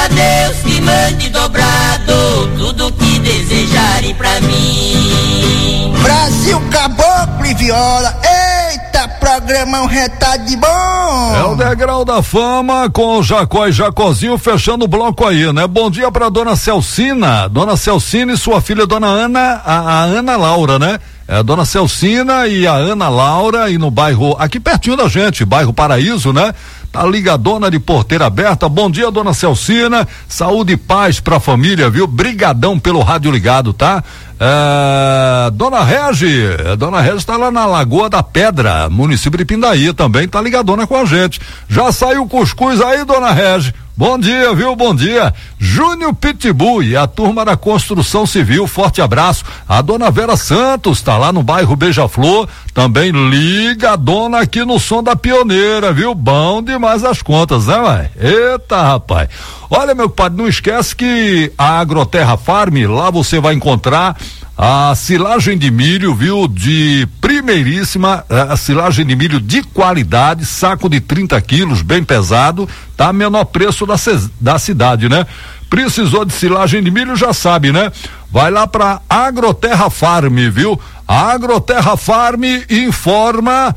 a Deus que mande dobrado tudo que desejarem pra mim. Brasil, caboclo e viola, eita, programão retado de bom. É o degrau da fama com o Jacó e Jacozinho fechando o bloco aí, né? Bom dia pra dona Celcina e sua filha dona Ana, a Ana Laura, né? É a dona Celcina e a Ana Laura, e no bairro, aqui pertinho da gente, bairro Paraíso, né? Tá ligadona de porteira aberta. Bom dia, dona Celcina, saúde e paz pra família, viu? Brigadão pelo rádio ligado, tá? Dona Regi tá lá na Lagoa da Pedra, município de Pindaí, também tá ligadona com a gente. Já saiu o cuscuz aí, dona Regi? Bom dia, viu? Bom dia. Júnior Pitbull e a turma da construção civil, forte abraço. A dona Vera Santos tá lá no bairro Beija-Flor, também ligadona aqui no som da pioneira, viu? Bom demais as contas, né, mãe? Eita, rapaz. Olha, meu padre, não esquece que a Agroterra Farm, lá você vai encontrar a silagem de milho, viu? De primeiríssima, a silagem de milho de qualidade, saco de 30 quilos, bem pesado, tá? Menor preço da cidade, né? Precisou de silagem de milho, já sabe, né? Vai lá pra Agroterra Farm, viu? A Agroterra Farm informa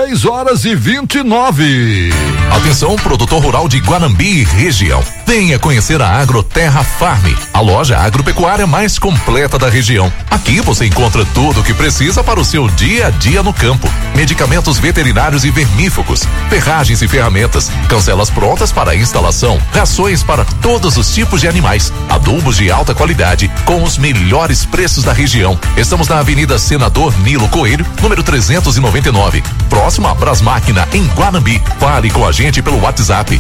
6h29. Atenção, produtor rural de Guanambi e região. Venha conhecer a Agroterra Farm, a loja agropecuária mais completa da região. Aqui você encontra tudo o que precisa para o seu dia a dia no campo. Medicamentos veterinários e vermífugos, ferragens e ferramentas, cancelas prontas para instalação, rações para todos os tipos de animais, adubos de alta qualidade com os melhores preços da região. Estamos na Avenida Senador Nilo Coelho, número 399, próximo a Brasmáquina, em Guanambi. Fale com a gente pelo WhatsApp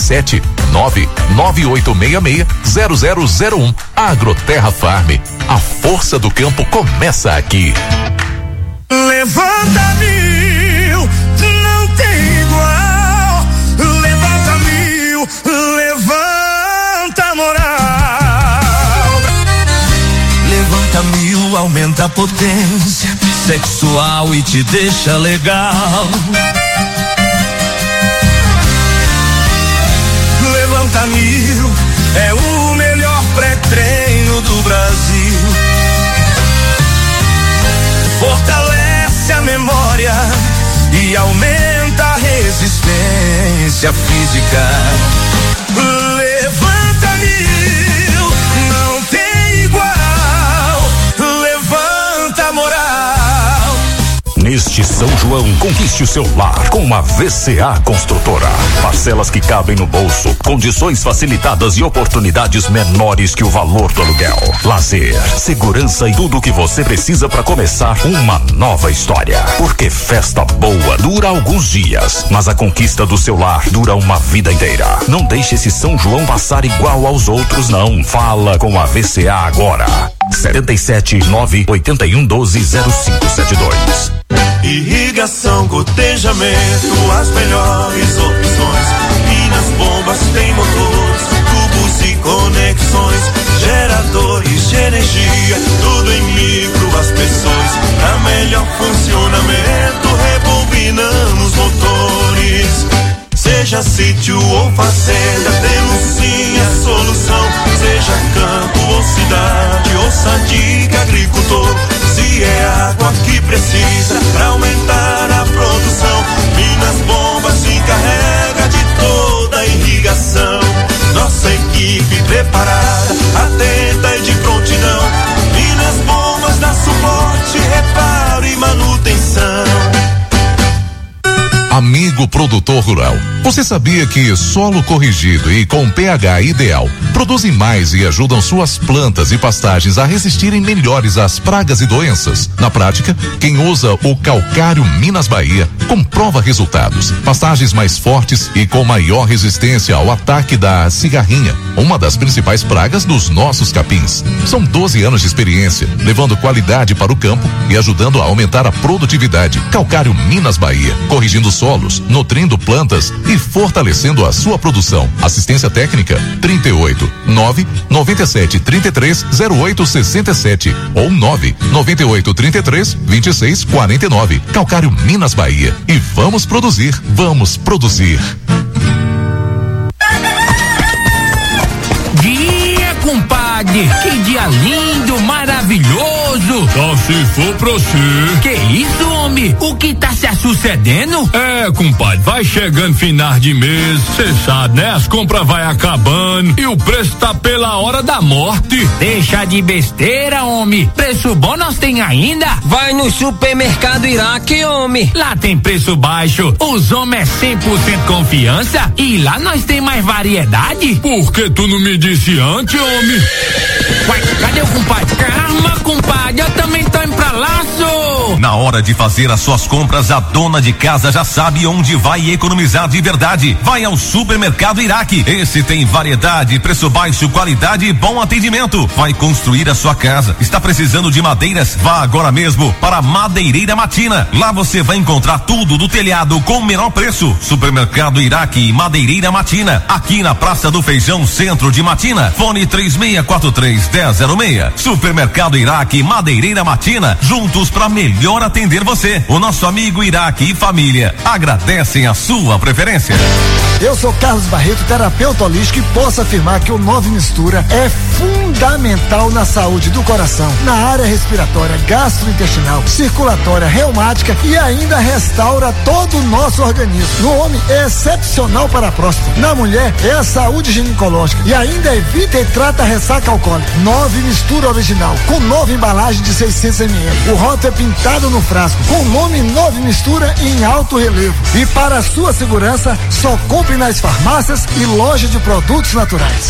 77998660001. Agroterra Farm, a força do campo começa aqui. Levanta mil, não tem igual. Levanta mil, levanta moral. Levanta mil, aumenta a potência sexual e te deixa legal. Levanta mil, é o melhor pré-treino do Brasil. Fortalece a memória e aumenta a resistência física. Levanta mil, não tem igual. Levanta moral. Neste São João, conquiste o seu lar com a VCA Construtora. Parcelas que cabem no bolso, condições facilitadas e oportunidades menores que o valor do aluguel. Lazer, segurança e tudo o que você precisa para começar uma nova história. Porque festa boa dura alguns dias, mas a conquista do seu lar dura uma vida inteira. Não deixe esse São João passar igual aos outros, não. Fala com a VCA agora. 77981120572. Irrigação, gotejamento, as melhores opções. Minas Bombas tem motores, tubos e conexões, geradores de energia, tudo em micro aspersões. Para melhor funcionamento, rebobinamos motores. Seja sítio ou fazenda, temos sim a solução. Seja campo ou cidade, ouça a dica agricultor. Se é água que precisa pra aumentar a produção, Minas Bombas se encarrega de toda a irrigação. Nossa equipe preparada, atenta e de prontidão. Minas Bombas dá suporte, reparo e manutenção. Amigo produtor rural, você sabia que solo corrigido e com pH ideal produzem mais e ajudam suas plantas e pastagens a resistirem melhores às pragas e doenças? Na prática, quem usa o calcário Minas Bahia comprova resultados. Pastagens mais fortes e com maior resistência ao ataque da cigarrinha, uma das principais pragas dos nossos capins. São 12 anos de experiência, levando qualidade para o campo e ajudando a aumentar a produtividade. Calcário Minas Bahia, corrigindo solos, nutrindo plantas e fortalecendo a sua produção. Assistência técnica 38 997 33 08 67 ou 998 33 26 49. Calcário Minas Bahia. E vamos produzir, vamos produzir. compadre, que dia lindo, maravilhoso. Só se for pra você. Que isso, homem? O que tá se sucedendo? É, compadre, vai chegando final de mês, cê sabe, né? As compras vai acabando e o preço tá pela hora da morte. Deixa de besteira, homem. Preço bom nós tem ainda. Vai no supermercado Iraque, homem. Lá tem preço baixo, os homens é 100% confiança e lá nós tem mais variedade. Por que tu não me disse antes, homem? Uai, cadê o compadre? Calma, compadre, eu também tô indo pra lá, sô. Na hora de fazer as suas compras, a dona de casa já sabe onde vai economizar de verdade. Vai ao supermercado Iraque. Esse tem variedade, preço baixo, qualidade e bom atendimento. Vai construir a sua casa. Está precisando de madeiras? Vá agora mesmo para a Madeireira Matina. Lá você vai encontrar tudo do telhado com o menor preço. Supermercado Iraque e Madeireira Matina. Aqui na Praça do Feijão, centro de Matina. Fone 3643-1006. Supermercado Iraque e Madeireira Matina. Juntos para melhor atender você. O nosso amigo Iraque e família agradecem a sua preferência. Eu sou Carlos Barreto, terapeuta holístico, e posso afirmar que o Nove Mistura é fundamental na saúde do coração, na área respiratória, gastrointestinal, circulatória, reumática e ainda restaura todo o nosso organismo. No homem é excepcional para a próstata, na mulher é a saúde ginecológica e ainda evita e trata a ressaca alcoólica. Nove Mistura original, com nova embalagem de 600 ml. O rótulo é pintado no frasco, com o nome Nove Mistura em alto relevo. E para a sua segurança, só compre nas farmácias e lojas de produtos naturais.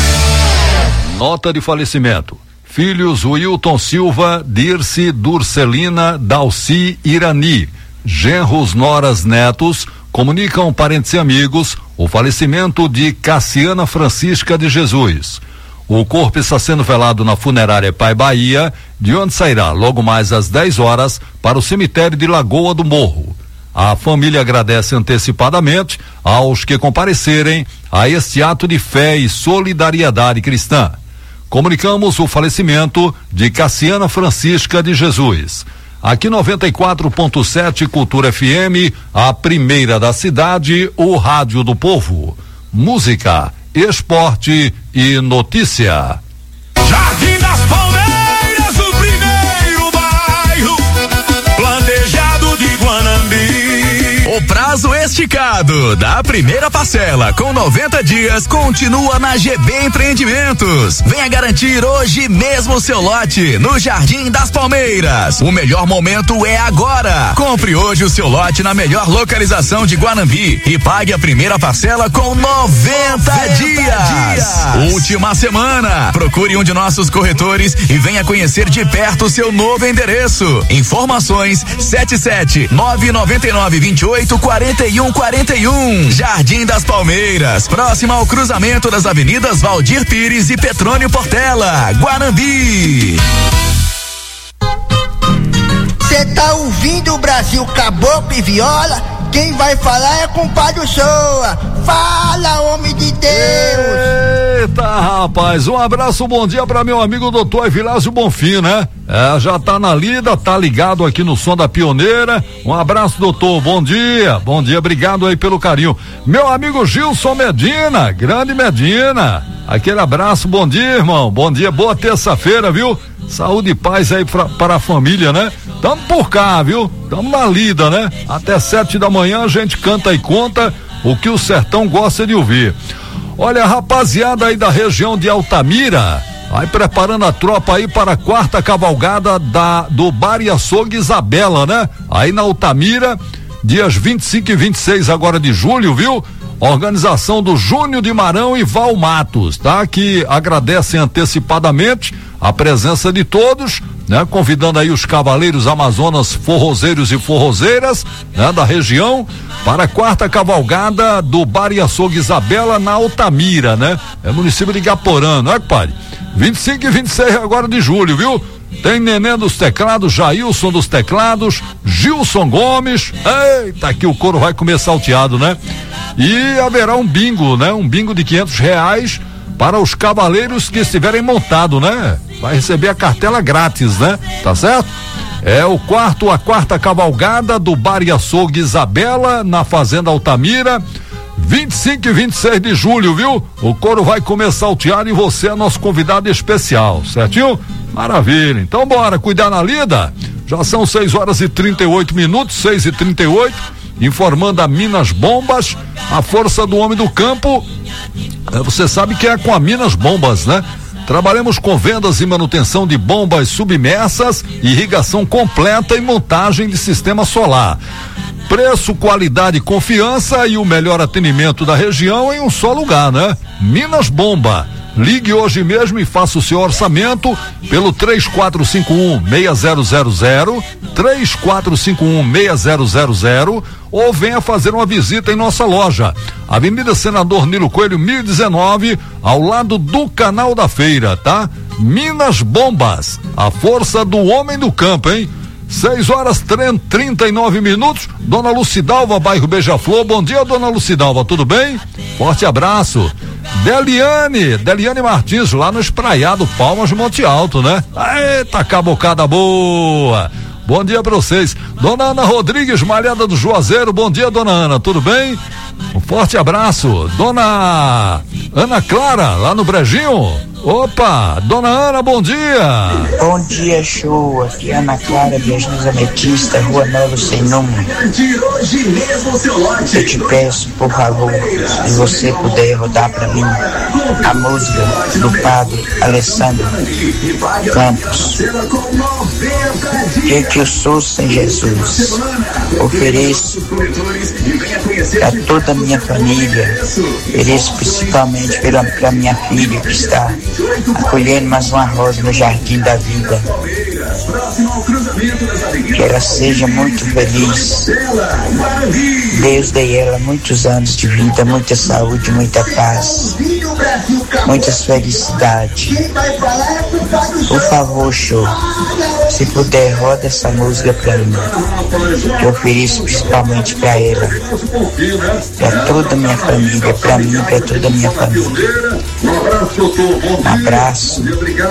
Nota de falecimento: filhos Wilton Silva, Dirce, Durcelina, Dalci, Irani. Genros, noras, netos comunicam parentes e amigos o falecimento de Cassiana Francisca de Jesus. O corpo está sendo velado na funerária Pai Bahia, de onde sairá logo mais às 10 horas para o cemitério de Lagoa do Morro. A família agradece antecipadamente aos que comparecerem a este ato de fé e solidariedade cristã. Comunicamos o falecimento de Cassiana Francisca de Jesus. Aqui 94.7 Cultura FM, a primeira da cidade, o rádio do povo. Música, esporte e notícia. Jardim das Palmeiras, o primeiro bairro planejado de Guanambi. O prazo esticado da primeira parcela com 90 dias continua na GB Empreendimentos. Venha garantir hoje mesmo o seu lote no Jardim das Palmeiras. O melhor momento é agora. Compre hoje o seu lote na melhor localização de Guanambi e pague a primeira parcela com 90 dias. Última semana. Procure um de nossos corretores e venha conhecer de perto o seu novo endereço. Informações 77999284141. Jardim das Palmeiras, próximo ao cruzamento das avenidas Valdir Pires e Petrônio Portela, Guanambi. Cê tá ouvindo o Brasil Caboclo e Viola? Quem vai falar é compadre Shoa. Fala, homem de Deus. Eita, rapaz, um abraço, bom dia para meu amigo doutor Evilásio Bonfim, né? Já tá na lida, tá ligado aqui no som da Pioneira. Um abraço, doutor, bom dia, obrigado aí pelo carinho. Meu amigo Gilson Medina, grande Medina, aquele abraço, bom dia, irmão, bom dia, boa terça-feira, viu? Saúde e paz aí para a família, né? Tamo por cá, viu? Tamo na lida, né? Até 7 da manhã a gente canta e conta o que o sertão gosta de ouvir. Olha, rapaziada aí da região de Altamira, vai preparando a tropa aí para a quarta cavalgada do Bar e Açougue Isabela, né? Aí na Altamira, dias 25 e 26 agora de julho, viu? Organização do Júnior de Marão e Val Matos, tá? Que agradecem antecipadamente a presença de todos, né? Convidando aí os cavaleiros amazonas, forrozeiros e forrozeiras, né? Da região, para a quarta cavalgada do Bar e Açougue Isabela na Altamira, né? É município de Igaporã, não é, compadre? 25 e 26 agora de julho, viu? Tem Neném dos teclados, Jailson dos teclados, Gilson Gomes. Eita, aqui o couro vai comer salteado, né? E haverá um bingo, né? Um bingo de R$500 para os cavaleiros que estiverem montados, né? Vai receber a cartela grátis, né? Tá certo? É a quarta cavalgada do Bar e Açougue Isabela na Fazenda Altamira, 25 e 26 de julho, viu? O couro vai começar o teatro e você é nosso convidado especial, certinho? Maravilha. Então bora cuidar na lida. Já são 6h38, 6h38. Informando a Minas Bombas, a força do homem do campo. Você sabe que é com a Minas Bombas, né? Trabalhamos com vendas e manutenção de bombas submersas, irrigação completa e montagem de sistema solar. Preço, qualidade, confiança e o melhor atendimento da região em um só lugar, né? Minas Bomba. Ligue hoje mesmo e faça o seu orçamento pelo 3451-6000, 3451-6000, ou venha fazer uma visita em nossa loja. Avenida Senador Nilo Coelho, 1019, ao lado do Canal da Feira, tá? Minas Bombas, a força do homem do campo, hein? 6h39. Dona Lucidalva, bairro Beija-Flor. Bom dia, dona Lucidalva, tudo bem? Forte abraço. Deliane Martins, lá no Espraiado Palmas de Monte Alto, né? Eita, cabocada boa. Bom dia pra vocês. Dona Ana Rodrigues, Malhada do Juazeiro. Bom dia, dona Ana, tudo bem? Um forte abraço. Dona Ana Clara, lá no Brejinho. Opa, dona Ana, bom dia. Bom dia, show. Aqui é Ana Clara, Brejinhos Ametista, Rua Nova Sem Número. Eu te peço, por favor, se você puder rodar pra mim a música do padre Alessandro Campos. Que eu sou sem Jesus. Ofereço a toda a minha família, ofereço principalmente pra minha filha que está acolhendo mais uma rosa no jardim da vida. Que ela seja muito feliz. Deus dê ela muitos anos de vida, muita saúde, muita paz, muitas felicidades. Por favor, show, se puder, roda essa música pra mim, que eu ofereço principalmente pra ela, pra toda a minha família, pra mim e pra toda a minha família. Um abraço.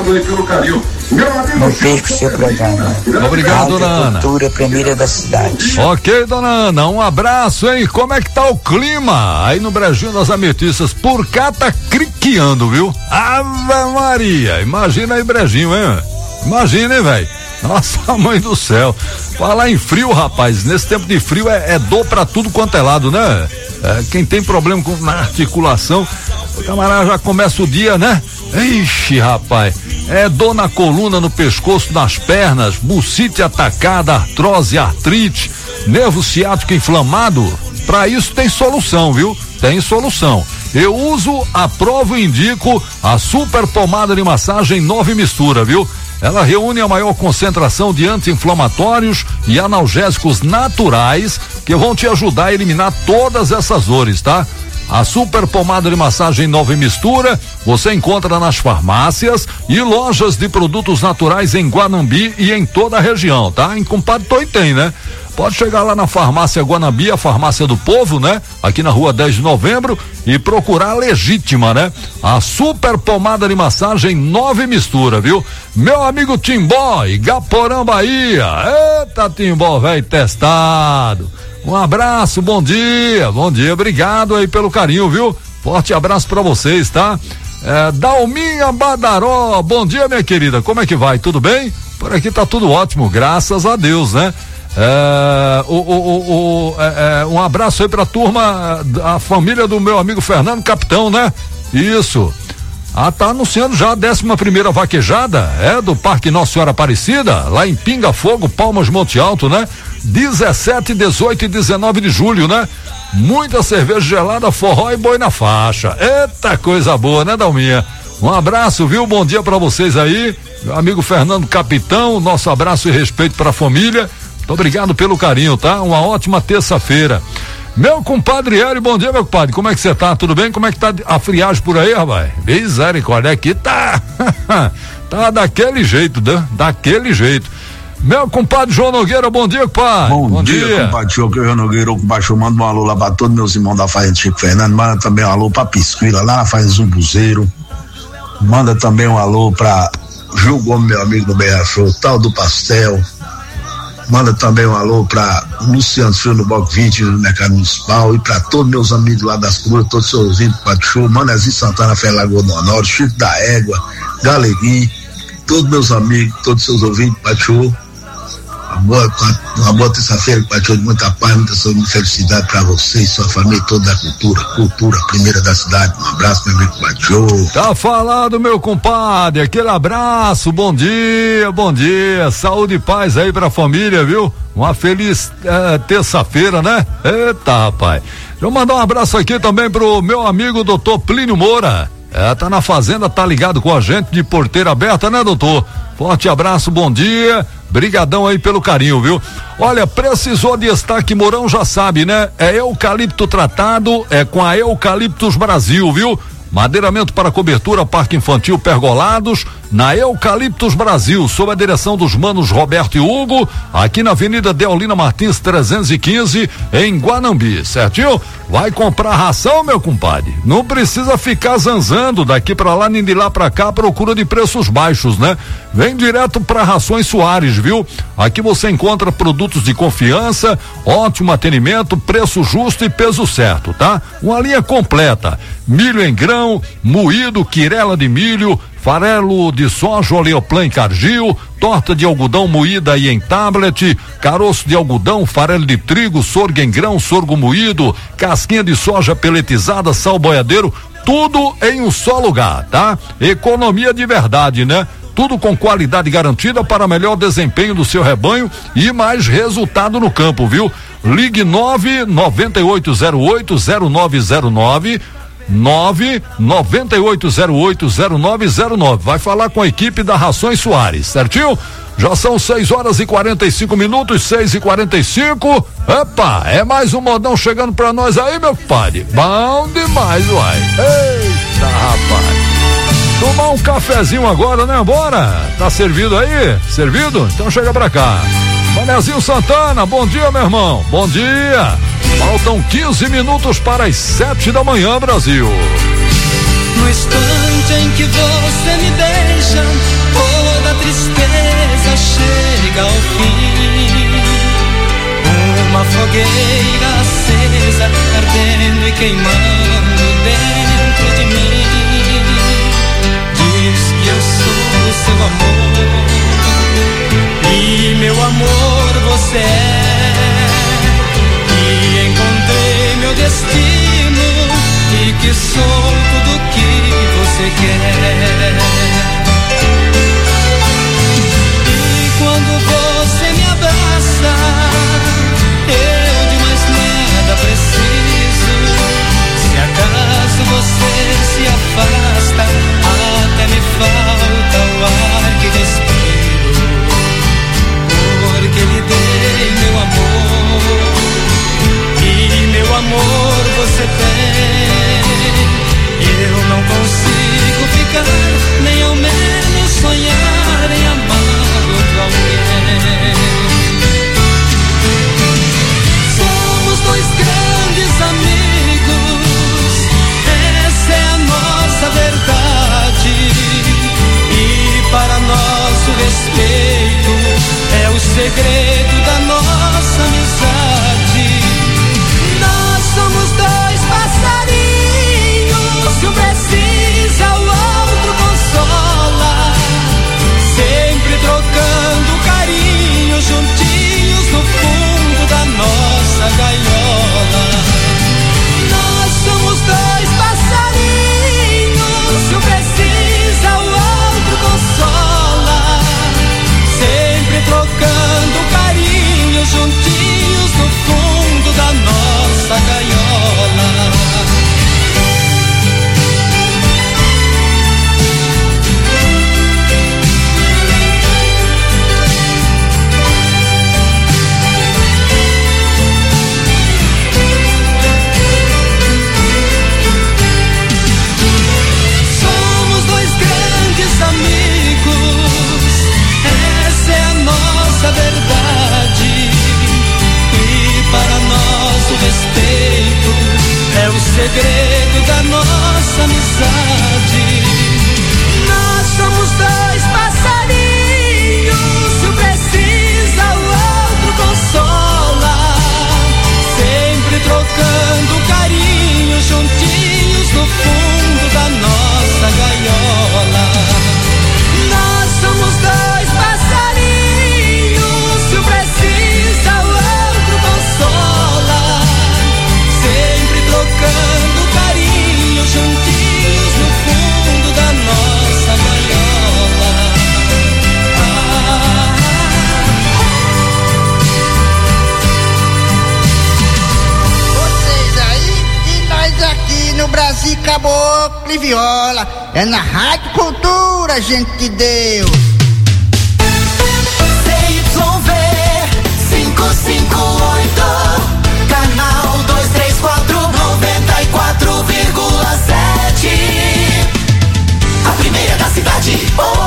Não perca o seu programa. Obrigado, dona Ana. Cultura primeira da cidade. Ok, dona Ana, um abraço, hein? Como é que tá o clima aí no Brejinho das Ametistas? Por cá tá criqueando, viu? Ave Maria, imagina aí Brejinho, hein? Imagina, hein, velho? Nossa, mãe do céu. Falar em frio, rapaz, nesse tempo de frio é dor pra tudo quanto é lado, né? Quem tem problema na articulação, o camarada já começa o dia, né? Ixi, rapaz, dor na coluna, no pescoço, nas pernas, bucite atacada, artrose, artrite, nervo ciático inflamado. Pra isso tem solução, viu? Tem solução. Eu uso, aprovo e indico a super pomada de massagem 9 Mistura, viu? Ela reúne a maior concentração de anti-inflamatórios e analgésicos naturais que vão te ajudar a eliminar todas essas dores, tá? A super pomada de massagem 9 Mistura você encontra nas farmácias e lojas de produtos naturais em Guanambi e em toda a região, tá? Em Compadre Toitem, né? Pode chegar lá na farmácia Guanambi, a farmácia do povo, né? Aqui na rua 10 de novembro e procurar a Legítima, né? A super pomada de massagem 9 Mistura, viu? Meu amigo Timbó, Igaporã, Bahia. Eita, Timbó, velho testado. Um abraço, bom dia, obrigado aí pelo carinho, viu? Forte abraço pra vocês, tá? Dalminha Badaró, bom dia, minha querida, como é que vai? Tudo bem? Por aqui tá tudo ótimo, graças a Deus, né? Um abraço aí pra turma, a família do meu amigo Fernando Capitão, né? Isso. Tá anunciando já a 11ª vaquejada, do Parque Nossa Senhora Aparecida, lá em Pinga Fogo, Palmas Monte Alto, né? 17, 18 e 19 de julho, né? Muita cerveja gelada, forró e boi na faixa. Eita coisa boa, né, Dalminha? Um abraço, viu? Bom dia pra vocês aí. Meu amigo Fernando Capitão, nosso abraço e respeito pra família. Muito obrigado pelo carinho, tá? Uma ótima terça-feira. Meu compadre Hélio, bom dia, meu compadre. Como é que você tá? Tudo bem? Como é que tá a friagem por aí, rapaz? Misericórdia, aqui tá. Tá daquele jeito, né? Daquele jeito. Meu compadre João Nogueira, bom dia, compadre. Bom dia, compadre João Nogueira, compadre, manda um alô lá pra todos meus irmãos da Fazenda Chico Fernando, manda também um alô pra Pisquila, lá na Fazenda Zumbuzeiro, manda também um alô pra Gil Gomes, meu amigo do Beija-Flor, tal do Pastel, Manda também um alô pra Luciano Filho no Bloco 20 do Mercado Municipal e pra todos meus amigos lá das Cruzes, todos os ouvintes do Pátio Show, Manezinho Santana, Fé Lagoa do Honório, Chico da Égua, Galeguinho, todos meus amigos, todos os seus ouvintes do Pátio Show. Uma boa terça-feira, Pátio Show, de muita paz, muita saúde, muita felicidade pra você e sua família toda da cultura primeira da cidade. Um abraço, meu amigo Pátio Show. Tá falado, meu compadre, aquele abraço, bom dia, saúde e paz aí pra família, viu? Uma feliz terça-feira, né? Eita, rapaz. Deixa eu mandar um abraço aqui também pro meu amigo doutor Plínio Moura. Tá na fazenda, tá ligado com a gente de porteira aberta, né, doutor? Forte abraço, bom dia, brigadão aí pelo carinho, viu? Olha, precisou de estaque Mourão, já sabe, né? É eucalipto tratado, é com a Eucaliptus Brasil, viu? Madeiramento para cobertura, parque infantil, pergolados, na Eucaliptus Brasil, sob a direção dos manos Roberto e Hugo, aqui na Avenida Deolina Martins 315, em Guanambi, certinho? Vai comprar ração, meu compadre? Não precisa ficar zanzando daqui pra lá, nem de lá pra cá, à procura de preços baixos, né? Vem direto pra Rações Soares, viu? Aqui você encontra produtos de confiança, ótimo atendimento, preço justo e peso certo, tá? Uma linha completa, milho em grão, moído, quirela de milho, farelo de soja, oleoplan e cargil, torta de algodão moída e em tablet, caroço de algodão, farelo de trigo, sorgo em grão, sorgo moído, casquinha de soja peletizada, sal boiadeiro, tudo em um só lugar, tá? Economia de verdade, né? Tudo com qualidade garantida para melhor desempenho do seu rebanho e mais resultado no campo, viu? Ligue 998080909 998080909. Vai falar com a equipe da Rações Soares, certinho? Já são 6h45, 6h45. Opa, é mais um modão chegando pra nós aí, meu padre. Bom demais, uai. Eita, rapaz. Tomar um cafezinho agora, né? Bora? Tá servido aí? Servido? Então chega pra cá. Manezinho Santana, bom dia, meu irmão. Bom dia. Faltam 15 minutos para as 7 da manhã, Brasil. No instante em que você me deixa, toda tristeza chega ao fim. Uma fogueira acesa, ardendo e queimando dentro de mim. Diz que eu sou seu amor, e meu amor você é. Encontrei meu destino e que sou tudo que você quer. E quando você me abraça, eu de mais nada preciso. Se acaso você se afasta, até me falta o ar que respiro, porque lhe dei meu amor. Meu amor você tem, eu não consigo ficar, nem ao menos sonhar em amar outro alguém. Somos dois grandes amigos, essa é a nossa verdade, e para nosso respeito é o segredo da nossa amizade. Somos dois passarinhos, se um precisa o outro consola, sempre trocando carinho, juntinhos no fundo da nossa gaiola. Nós somos dois passarinhos, se um precisa o outro consola, sempre trocando carinho, juntinhos no fundo da nossa gaiola. Somos dois grandes amigos, essa é a nossa verdade, e para nosso respeito é o segredo da nossa amizade. Nós somos dois passarinhos, se um precisa o outro no Brasil, caboclo e viola. É na Rádio Cultura, gente de Deus. CYV 558, canal 234, 94,7. A primeira da cidade.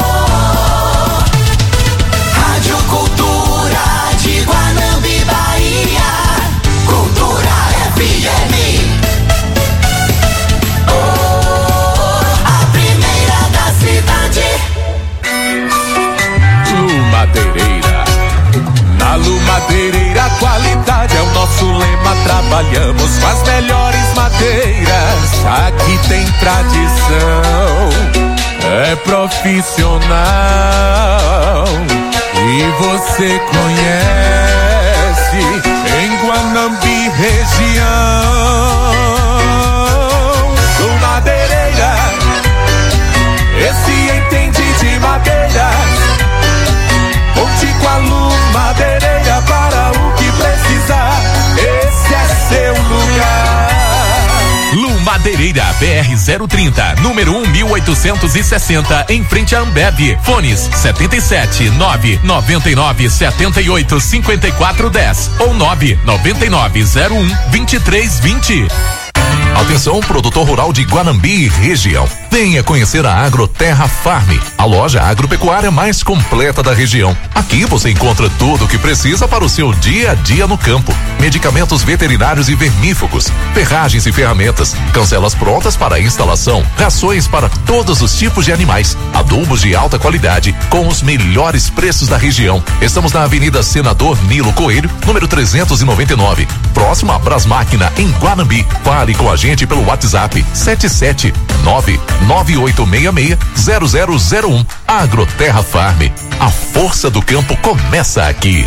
Rádio Cultura de Guanambi, Bahia. Cultura FM. A primeira da cidade. Lumadeireira. Na Lumadeireira, qualidade é o nosso lema. Trabalhamos com as melhores madeiras. Aqui tem tradição, é profissional e você conhece em Guanambi região. Lumadeireira, esse entende de madeiras. Conte com a Lumadeireira para o que precisar. Esse é seu lugar. Lumadeireira BR-030, número 1860, em frente a Ambev. Fones 77-999-78-5410 ou 999-01-2320. Atenção, produtor rural de Guanambi e região. Venha conhecer a Agroterra Farm, a loja agropecuária mais completa da região. Aqui você encontra tudo o que precisa para o seu dia a dia no campo. Medicamentos veterinários e vermífugos, ferragens e ferramentas, cancelas prontas para instalação, rações para todos os tipos de animais, adubos de alta qualidade com os melhores preços da região. Estamos na Avenida Senador Nilo Coelho, número 399, próximo a Brasmáquina, em Guanambi. Fale com a gente pelo WhatsApp 77998660001. Agroterra Farm. A força do campo começa aqui.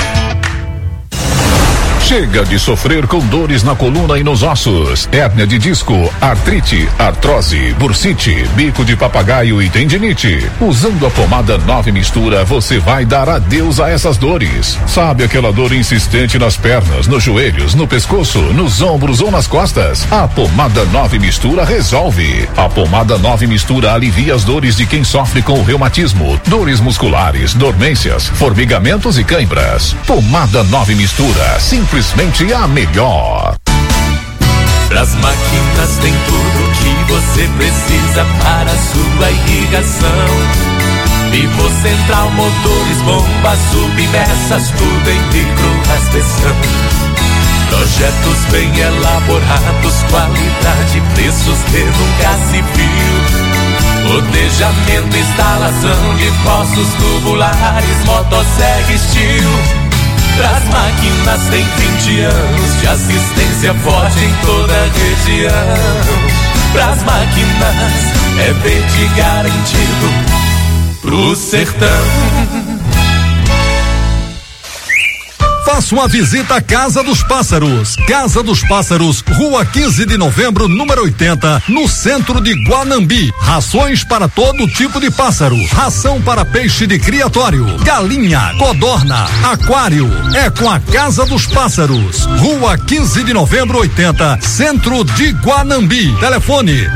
Chega de sofrer com dores na coluna e nos ossos, hérnia de disco, artrite, artrose, bursite, bico de papagaio e tendinite. Usando a pomada 9 Mistura, você vai dar adeus a essas dores. Sabe aquela dor insistente nas pernas, nos joelhos, no pescoço, nos ombros ou nas costas? A pomada 9 Mistura resolve. A pomada 9 Mistura alivia as dores de quem sofre com o reumatismo, dores musculares, dormências, formigamentos e cãibras. Pomada 9 Mistura, simplesmente a melhor. Pras máquinas tem tudo que você precisa para a sua irrigação. Pivô central, motores, bombas, submersas, tudo em micro-rasteção. Projetos bem elaborados, qualidade, preços que nunca se viu. Planejamento, instalação de poços tubulares, motosserra Steel. Pras máquinas tem 20 anos de assistência forte em toda a região. Pras máquinas é verde garantido pro sertão. Faça uma visita à Casa dos Pássaros. Casa dos Pássaros, Rua 15 de Novembro, número 80, no centro de Guanambi. Rações para todo tipo de pássaro. Ração para peixe de criatório, galinha, codorna, aquário. É com a Casa dos Pássaros. Rua 15 de Novembro, 80, centro de Guanambi. Telefone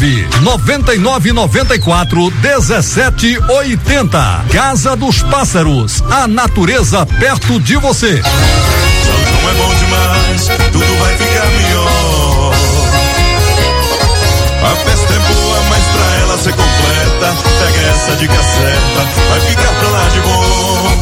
999941780. Casa dos Pássaros. A natureza perto de você. São João é bom demais, tudo vai ficar melhor. A festa é boa, mas pra ela ser completa, pega essa dica certa, vai ficar pra lá de bom.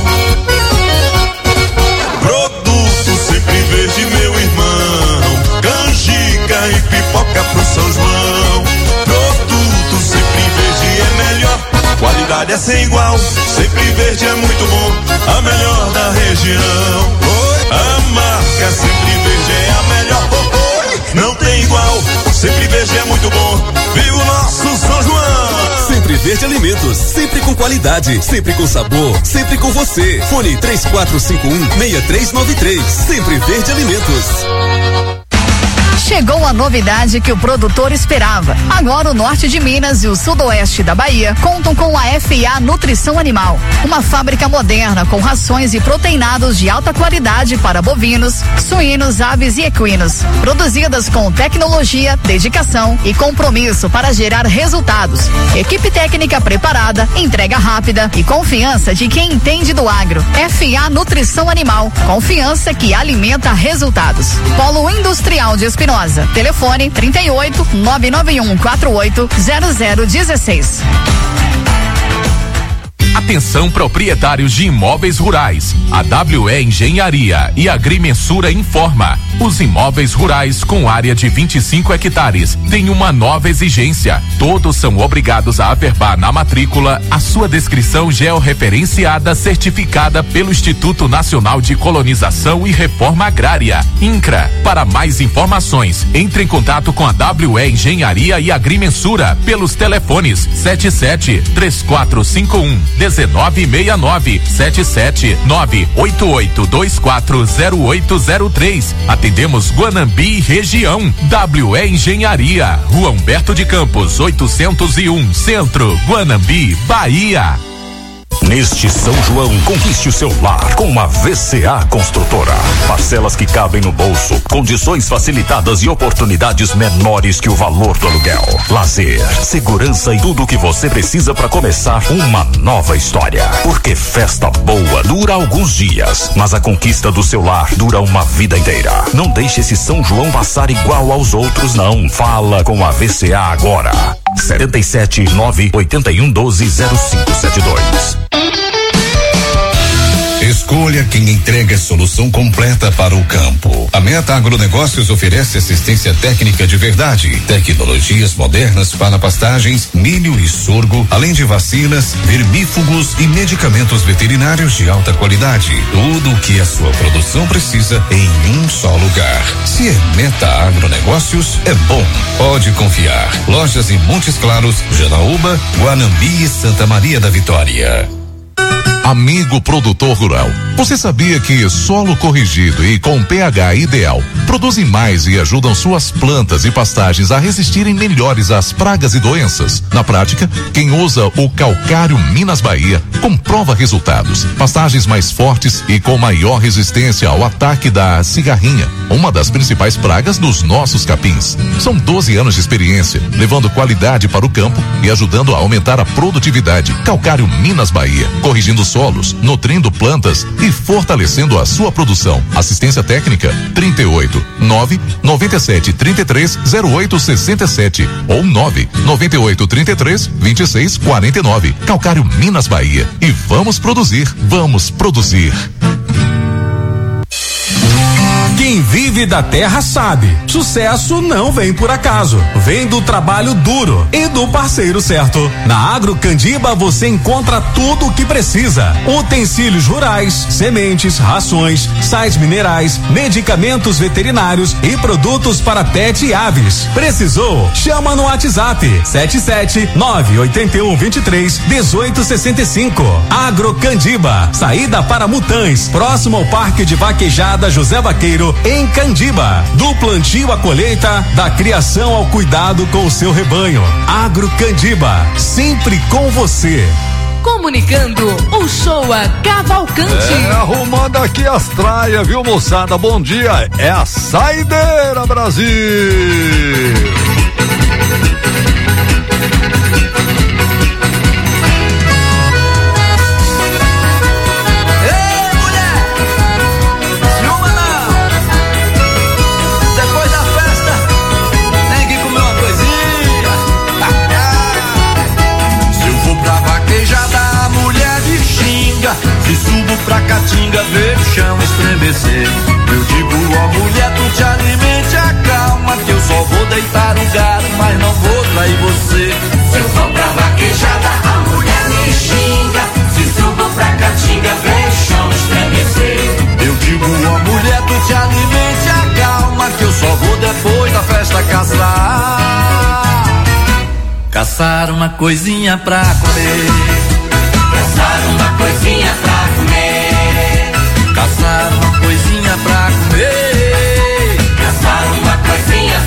Produto sempre verde, meu irmão, canjica e pipoca pro São João. Produto sempre verde é melhor, qualidade é sem igual, sempre verde é muito bom, a melhor da região. A marca Sempre Verde é a melhor, não tem igual, Sempre Verde é muito bom, viva o nosso São João. Sempre Verde Alimentos, sempre com qualidade, sempre com sabor, sempre com você. Fone 3451-6393, Sempre Verde Alimentos. Chegou a novidade que o produtor esperava. Agora o norte de Minas e o sudoeste da Bahia contam com a FA Nutrição Animal, uma fábrica moderna com rações e proteinados de alta qualidade para bovinos, suínos, aves e equinos, produzidas com tecnologia, dedicação e compromisso para gerar resultados. Equipe técnica preparada, entrega rápida e confiança de quem entende do agro. FA Nutrição Animal, confiança que alimenta resultados. Polo Industrial de Espinosa. Telefone 38 991 48 0016. Atenção, proprietários de imóveis rurais. A WE Engenharia e Agrimensura informa: os imóveis rurais com área de 25 hectares têm uma nova exigência. Todos são obrigados a averbar na matrícula a sua descrição georreferenciada certificada pelo Instituto Nacional de Colonização e Reforma Agrária, INCRA. Para mais informações, entre em contato com a WE Engenharia e Agrimensura pelos telefones 77 3451 1969 77 988 240803. Atendemos Guanambi região. WE Engenharia, Rua Humberto de Campos 801, Centro, Guanambi, Bahia. Neste São João, conquiste o seu lar com uma VCA Construtora. Parcelas que cabem no bolso, condições facilitadas e oportunidades menores que o valor do aluguel. Lazer, segurança e tudo o que você precisa para começar uma nova história. Porque festa boa dura alguns dias, mas a conquista do seu lar dura uma vida inteira. Não deixe esse São João passar igual aos outros, não. Fala com a VCA agora. 77 981 12 0572. Escolha quem entrega a solução completa para o campo. A Meta Agronegócios oferece assistência técnica de verdade, tecnologias modernas para pastagens, milho e sorgo, além de vacinas, vermífugos e medicamentos veterinários de alta qualidade. Tudo o que a sua produção precisa em um só lugar. Se é Meta Agronegócios, é bom. Pode confiar. Lojas em Montes Claros, Janaúba, Guanambi e Santa Maria da Vitória. Amigo produtor rural, você sabia que solo corrigido e com pH ideal produzem mais e ajudam suas plantas e pastagens a resistirem melhores às pragas e doenças? Na prática, quem usa o calcário Minas Bahia comprova resultados. Pastagens mais fortes e com maior resistência ao ataque da cigarrinha, uma das principais pragas dos nossos capins. São 12 anos de experiência, levando qualidade para o campo e ajudando a aumentar a produtividade. Calcário Minas Bahia, corrigindo solos, nutrindo plantas e fortalecendo a sua produção. Assistência técnica 38 9 97 33 08 67 ou 9 98 33 26 49. Calcário Minas Bahia. E vamos produzir, vamos produzir. Quem vive da terra sabe, sucesso não vem por acaso, vem do trabalho duro e do parceiro certo. Na Agro Candiba você encontra tudo o que precisa: utensílios rurais, sementes, rações, sais minerais, medicamentos veterinários e produtos para pet e aves. Precisou? Chama no WhatsApp 77 981 23 1865. Agro Candiba, saída para Mutães, próximo ao Parque de Vaquejada José Vaqueiro, em Candiba. Do plantio à colheita, da criação ao cuidado com o seu rebanho. Agro Candiba, sempre com você. Comunicando o Showa Cavalcante. Arrumando aqui as traias, viu, moçada? Bom dia, é a Saideira Brasil. Se subo pra Caatinga, vejo o chão estremecer. Eu digo, ó mulher, tu te alimente, acalma, que eu só vou deitar o gado, mas não vou trair você. Se eu for pra vaquejada, a mulher me xinga. Se subo pra Caatinga, vejo o chão estremecer. Eu digo, ó mulher, tu te alimente, acalma, que eu só vou depois da festa caçar. Caçar uma coisinha pra comer. Caçar uma coisinha pra comer. Caçar uma coisinha pra comer. Caçar uma coisinha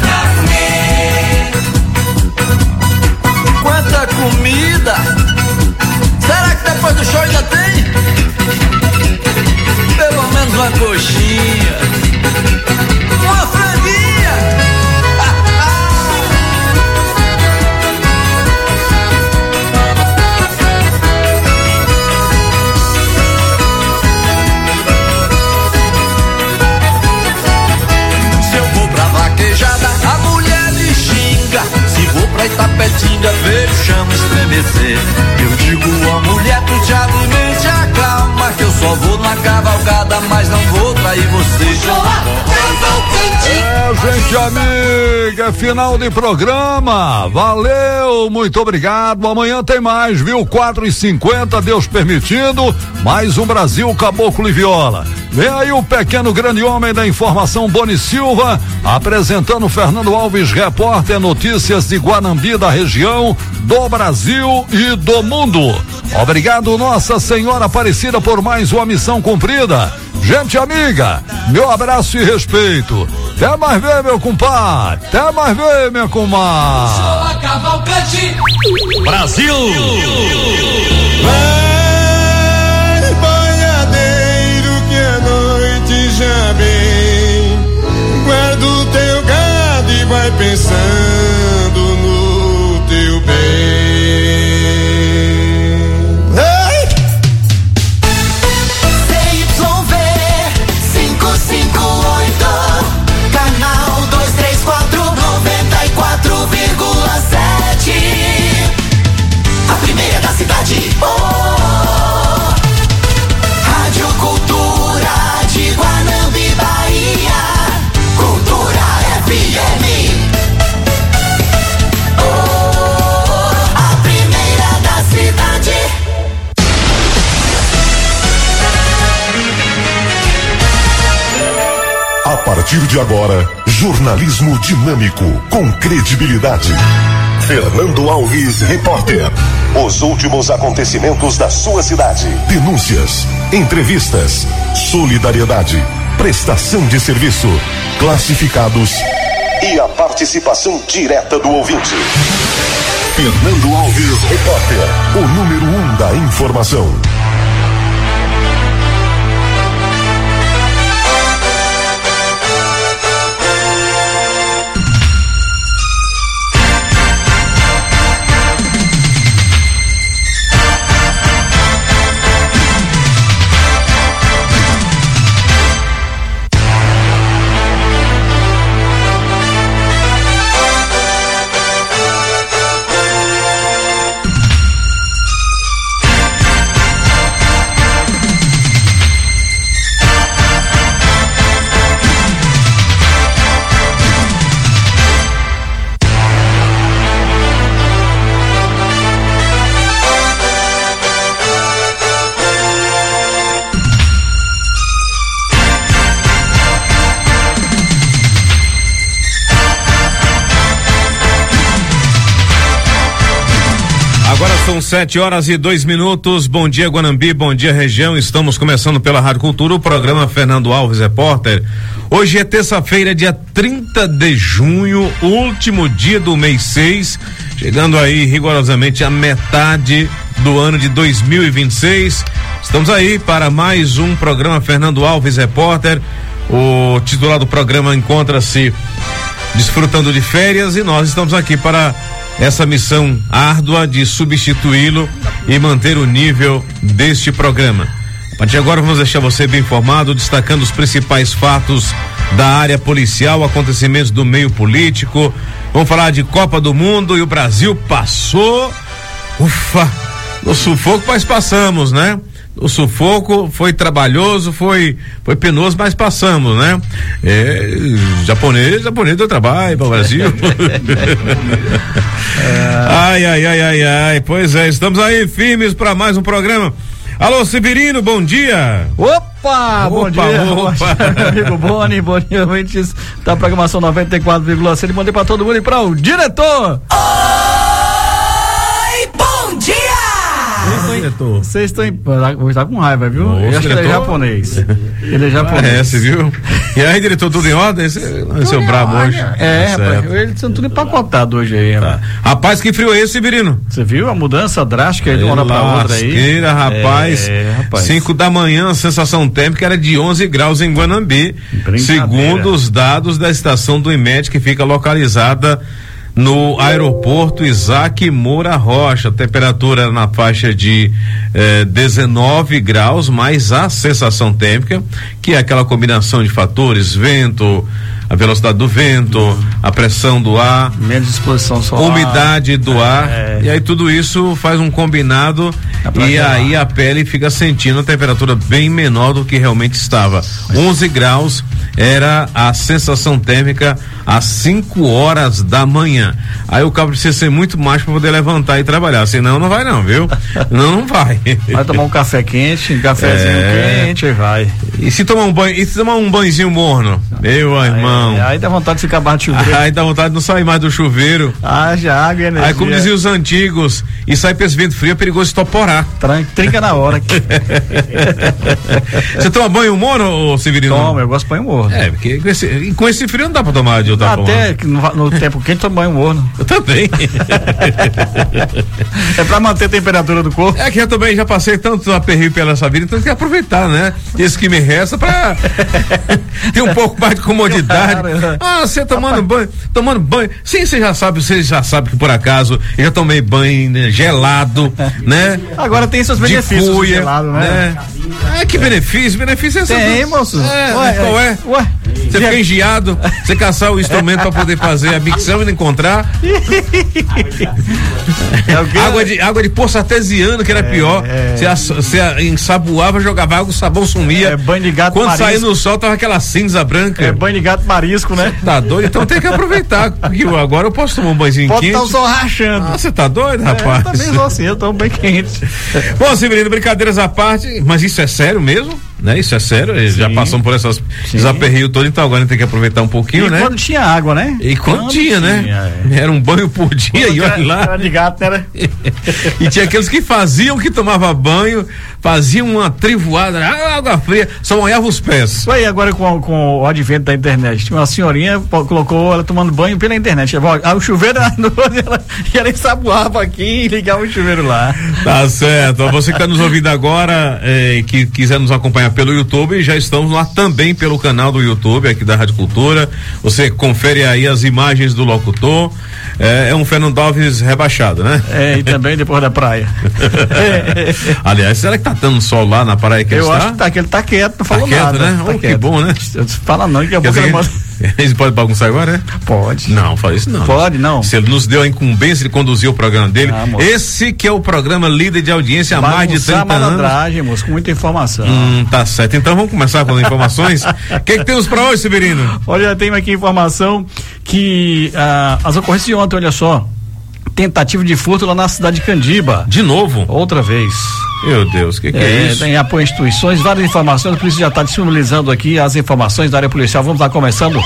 estremecer. Eu digo, ó mulher, tu te alimente, acalma, que eu só vou na cavalgada, mas não vou trair você. Gente amiga, final de programa, valeu, muito obrigado, amanhã tem mais, viu, 4h50, Deus permitindo, mais um Brasil, Caboclo e Viola. Vem aí o pequeno grande homem da informação, Boni Silva, apresentando Fernando Alves, repórter, notícias de Guanambi, da região, do Brasil e do mundo. Obrigado, Nossa Senhora Aparecida, por mais uma missão cumprida. Gente amiga, meu abraço e respeito. Até mais ver, meu compadre. Até mais ver, minha comadre. Show a Cavalcante Brasil. Vai, boiadeiro, que a noite já vem. Guarda o teu gado e vai pensando no teu bem. A primeira da cidade. Oh, Rádio Cultura de Guanambi, Bahia. Cultura FM. Oh, a primeira da cidade. A partir de agora, jornalismo dinâmico, com credibilidade. Fernando Alves, repórter. Os últimos acontecimentos da sua cidade. Denúncias, entrevistas, solidariedade, prestação de serviço, classificados e a participação direta do ouvinte. Fernando Alves, repórter. O número 1 da informação. São 7h02. Bom dia, Guanambi, bom dia, região. Estamos começando pela Rádio Cultura, o programa Fernando Alves, repórter. Hoje é terça-feira, dia 30 de junho, último dia do mês 6, chegando aí rigorosamente a metade do ano de 2026. Estamos aí para mais um programa Fernando Alves, repórter. O titular do programa encontra-se desfrutando de férias e nós estamos aqui para essa missão árdua de substituí-lo e manter o nível deste programa. A partir de agora vamos deixar você bem informado, destacando os principais fatos da área policial, acontecimentos do meio político. Vamos falar de Copa do Mundo e o Brasil passou, no sufoco, mas passamos, né? O sufoco foi trabalhoso, foi penoso, mas passamos, né? Japonês deu trabalho para o Brasil. Ai, pois é, estamos aí firmes para mais um programa. Alô, Severino, bom dia. Opa, bom dia, meu amigo Boni, bom dia, ouvintes da programação 94,7, bom dia pra todo mundo e para o diretor. Oi, bom dia. Vocês estão hoje tá com raiva, viu? Eu acho que ele é japonês. Ele é japonês. Parece, viu? E aí, diretor, tudo em ordem? Seu brabo hoje. Rapaz, eles estão tudo empacotados hoje aí, tá. Rapaz, que frio é esse, Severino? Você viu a mudança drástica de uma hora pra outra aí? Rapaz. 5 da manhã, a sensação térmica era de 11 graus em Guanambi, segundo os dados da estação do IMED, que fica localizada no aeroporto Isaac Moura Rocha. A temperatura na faixa de 19 graus, mais a sensação térmica, que é aquela combinação de fatores, vento, a velocidade do vento, a pressão do ar, menos exposição solar, umidade do ar, e aí tudo isso faz um combinado e aí a pele fica sentindo a temperatura bem menor do que realmente estava. 11 graus era a sensação térmica às 5 horas da manhã. Aí o cabo precisa ser muito mais para poder levantar e trabalhar, senão não vai não, viu? Não vai. Vai tomar um café quente, um cafezinho quente e vai. E se tomar um banho, e se tomar um banhozinho morno? Meu irmão. Aí dá vontade de ficar abaixo do chuveiro. Aí dá vontade de não sair mais do chuveiro. Haja água e energia. Aí, como diziam os antigos, e sai pra esse vento frio, é perigoso estoporar. Trinca na hora. Você toma banho morno, ô Severino? Toma, eu gosto de banho morno. Porque com esse frio não dá pra tomar de outra forma. Até no tempo quente toma banho morno. Eu também. É pra manter a temperatura do corpo. É que eu também já passei tanto aperreio pela essa vida, então tem que aproveitar, né? Isso que me resta pra ter um pouco mais de comodidade. Você tomando banho. Sim, você já sabe que por acaso eu já tomei banho, né, gelado, né? Agora tem seus benefícios de cuia, gelado, né? Que benefício? Benefício é essa. Tem, moço. Qual é? Ué. Você fica engiado, você caçar o instrumento pra poder fazer a micção e não encontrar. Água de poço artesiano, que era pior. Você ensaboava, jogava água, o sabão sumia. Banho de gato Quando marisco. saía no sol, tava aquela cinza branca. Banho de gato marisco, né? Tá doido? Então tem que aproveitar. Porque agora eu posso tomar um banhozinho quente. Pode estar o sol rachando. Você tá doido, rapaz? Eu também sou assim, eu tomo bem quente. Bom, Severino, brincadeiras à parte, mas isso é sério mesmo? Né? Isso é sério, já passamos por esses aperreios todos, então agora a gente tem que aproveitar um pouquinho, né? E quando tinha água, né? E quando tinha, né? Era um banho por dia e olha lá. Era de gato, né? E tinha aqueles que faziam que tomava banho, faziam uma trivoada, água fria, só molhava os pés. Foi agora com o advento da internet. Tinha uma senhorinha, colocou ela tomando banho pela internet. O chuveiro ela ensaboava aqui e ligava o chuveiro lá. Tá certo. Você que está nos ouvindo agora, que quiser nos acompanhar pelo YouTube, já estamos lá também pelo canal do YouTube aqui da Rádio Cultura. Você confere aí as imagens do locutor. É um Fernando Alves rebaixado, né? E também depois da praia. Aliás, será que tá dando sol lá na praia que eu acho que ele tá quieto, não falou nada. Né? Tá que bom, né? Fala não, que a boca ele Eles podem bagunçar agora, né? Pode. Não, fala isso não. Pode, não. Se ele nos deu a incumbência de conduzir o programa dele, esse que é o programa líder de audiência há mais de 30 anos. Moço, com muita informação. Tá certo. Então vamos começar com as informações. O que temos pra hoje, Severino? Olha, tem aqui informação que as ocorrências de ontem, olha só, tentativa de furto lá na cidade de Candiba. De novo? Outra vez. Meu Deus, o que é isso? Tem apoio a instituições, várias informações, a polícia já está disponibilizando aqui as informações da área policial. Vamos lá, começando.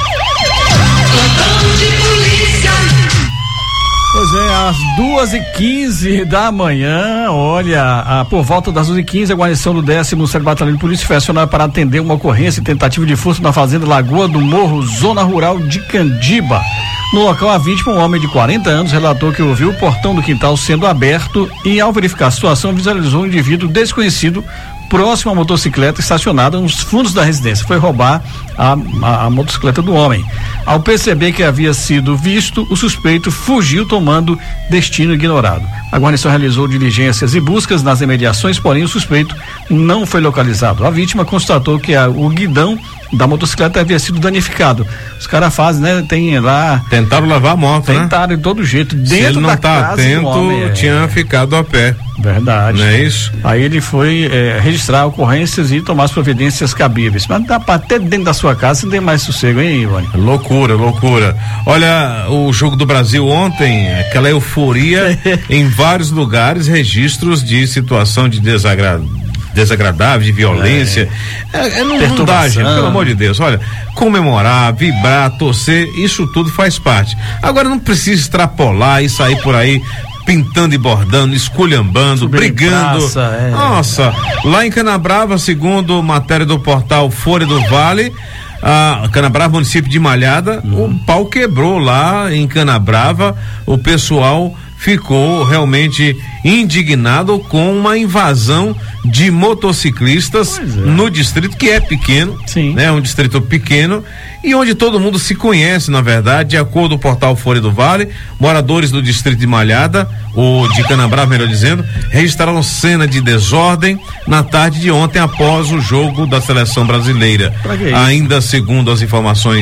Pois é, às 2h15 da manhã, olha, por volta das 2h15, a guarnição do 17º Batalhão de Polícia foi acionada para atender uma ocorrência e tentativa de furto na fazenda Lagoa do Morro, zona rural de Candiba. No local, a vítima, um homem de 40 anos, relatou que ouviu o portão do quintal sendo aberto e, ao verificar a situação, visualizou um indivíduo desconhecido próximo à motocicleta estacionada nos fundos da residência. Foi roubar a motocicleta do homem. Ao perceber que havia sido visto, o suspeito fugiu tomando destino ignorado. A guarnição realizou diligências e buscas nas imediações, porém o suspeito não foi localizado. A vítima constatou que o guidão da motocicleta havia sido danificado. Os caras fazem, né? Tem lá. Tentaram levar a moto, né? Tentaram de todo jeito. Dentro Se ele não da tá casa atento, homem, tinha ficado a pé. Verdade. Não é isso? Aí ele foi registrar ocorrências e tomar as providências cabíveis. Mas dá pra até dentro da sua casa você não tem mais sossego, hein, Ivone? Loucura. Olha, o Jogo do Brasil ontem, aquela euforia em vários lugares, registros de situação de desagradável, de violência. Não dá, gente, pelo amor de Deus. Olha, comemorar, vibrar, torcer, isso tudo faz parte. Agora não precisa extrapolar e sair por aí pintando e bordando, esculhambando, brigando. Nossa, lá em Canabrava, segundo matéria do portal Folha do Vale, Canabrava, município de Malhada, o pau quebrou lá em Canabrava, o pessoal ficou realmente indignado com uma invasão de motociclistas no distrito, que é pequeno, né? Um distrito pequeno e onde todo mundo se conhece, na verdade, de acordo com o portal Folha do Vale. Moradores do distrito de Malhada, ou de Canabrava, melhor dizendo, registraram cena de desordem na tarde de ontem após o jogo da seleção brasileira. Ainda segundo as informações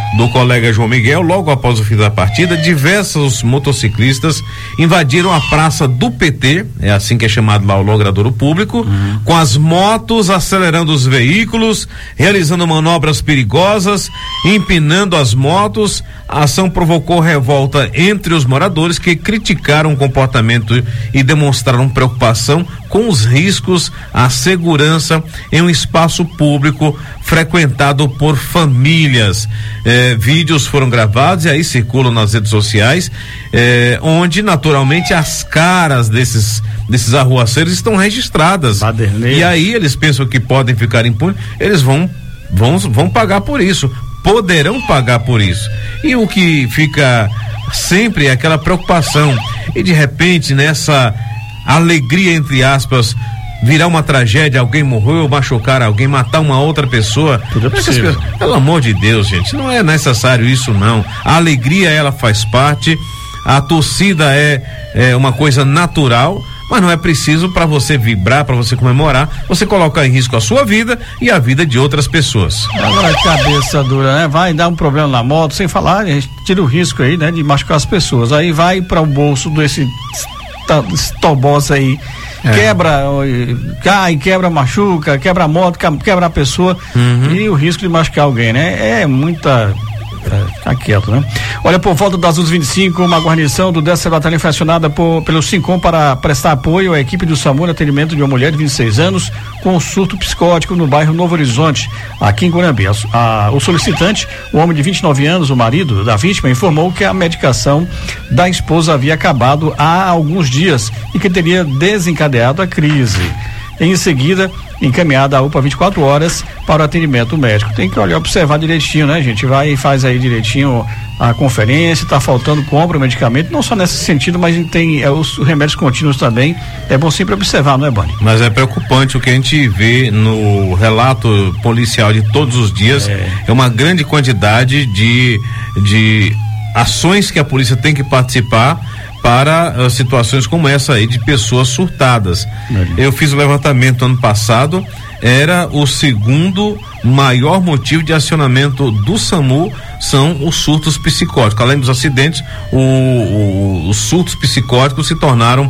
do colega João Miguel, logo após o fim da partida, diversos motociclistas invadiram a praça do PT, é assim que é chamado lá o logradouro público, com as motos acelerando os veículos, realizando manobras perigosas, empinando as motos. A ação provocou revolta entre os moradores, que criticaram o comportamento e demonstraram preocupação com os riscos à segurança em um espaço público frequentado por famílias. Vídeos foram gravados e aí circulam nas redes sociais, onde naturalmente as caras desses arruaceiros estão registradas. E aí eles pensam que podem ficar impunes, eles vão pagar por isso, poderão pagar por isso. E o que fica sempre é aquela preocupação, e de repente nessa alegria, entre aspas, virar uma tragédia, alguém morreu, machucar alguém, matar uma outra pessoa. Tudo é possível. Pelo amor de Deus, gente, não é necessário isso, não. A alegria, ela faz parte, a torcida é uma coisa natural, mas não é preciso, para você vibrar, para você comemorar, você colocar em risco a sua vida e a vida de outras pessoas. Agora, cabeça dura, né? Vai dar um problema na moto, sem falar, a gente tira o risco aí, né? De machucar as pessoas. Aí vai para o bolso desse tobosa aí, quebra, cai, quebra, machuca, quebra a moto, quebra a pessoa, e o risco de machucar alguém, né? É muita... Ficar quieto, né? Olha, por volta das 11h25, uma guarnição do 10º Batalhão foi acionada pelo SINCOM para prestar apoio à equipe do SAMU no atendimento de uma mulher de 26 anos com surto psicótico no bairro Novo Horizonte, aqui em Guanambi. O solicitante, o homem de 29 anos, o marido da vítima, informou que a medicação da esposa havia acabado há alguns dias e que teria desencadeado a crise. Em seguida, encaminhada a UPA 24 horas para o atendimento médico. Tem que observar direitinho, né, gente? Vai e faz aí direitinho a conferência, tá faltando, compra o medicamento, não só nesse sentido, mas tem os remédios contínuos também. É bom sempre observar, não é, Bani? Mas é preocupante o que a gente vê no relato policial de todos os dias. É uma grande quantidade de ações que a polícia tem que participar para situações como essa aí de pessoas surtadas. Eu fiz o levantamento ano passado, era o segundo maior motivo de acionamento do SAMU, são os surtos psicóticos. Além dos acidentes, os surtos psicóticos se tornaram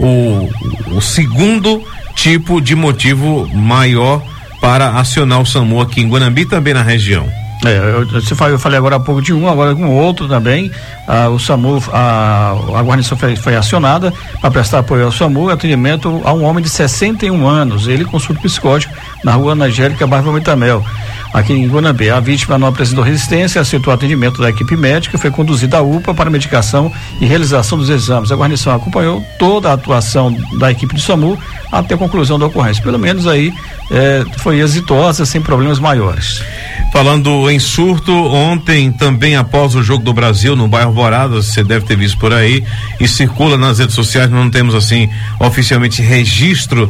o segundo tipo de motivo maior para acionar o SAMU aqui em Guanambi e também na região. Eu falei agora há pouco de um, agora com outro também. O SAMU, a guarnição foi acionada para prestar apoio ao SAMU, atendimento a um homem de 61 anos, ele com surto psicótico na rua Ana Angélica, bairro Palmitamel, aqui em Guanambi. A vítima não apresentou resistência, aceitou o atendimento da equipe médica, foi conduzida à UPA para medicação e realização dos exames. A guarnição acompanhou toda a atuação da equipe do SAMU até a conclusão da ocorrência. Pelo menos aí foi exitosa, sem problemas maiores. Falando em surto, ontem também após o Jogo do Brasil no bairro Alvorada, você deve ter visto por aí e circula nas redes sociais, não temos assim oficialmente registro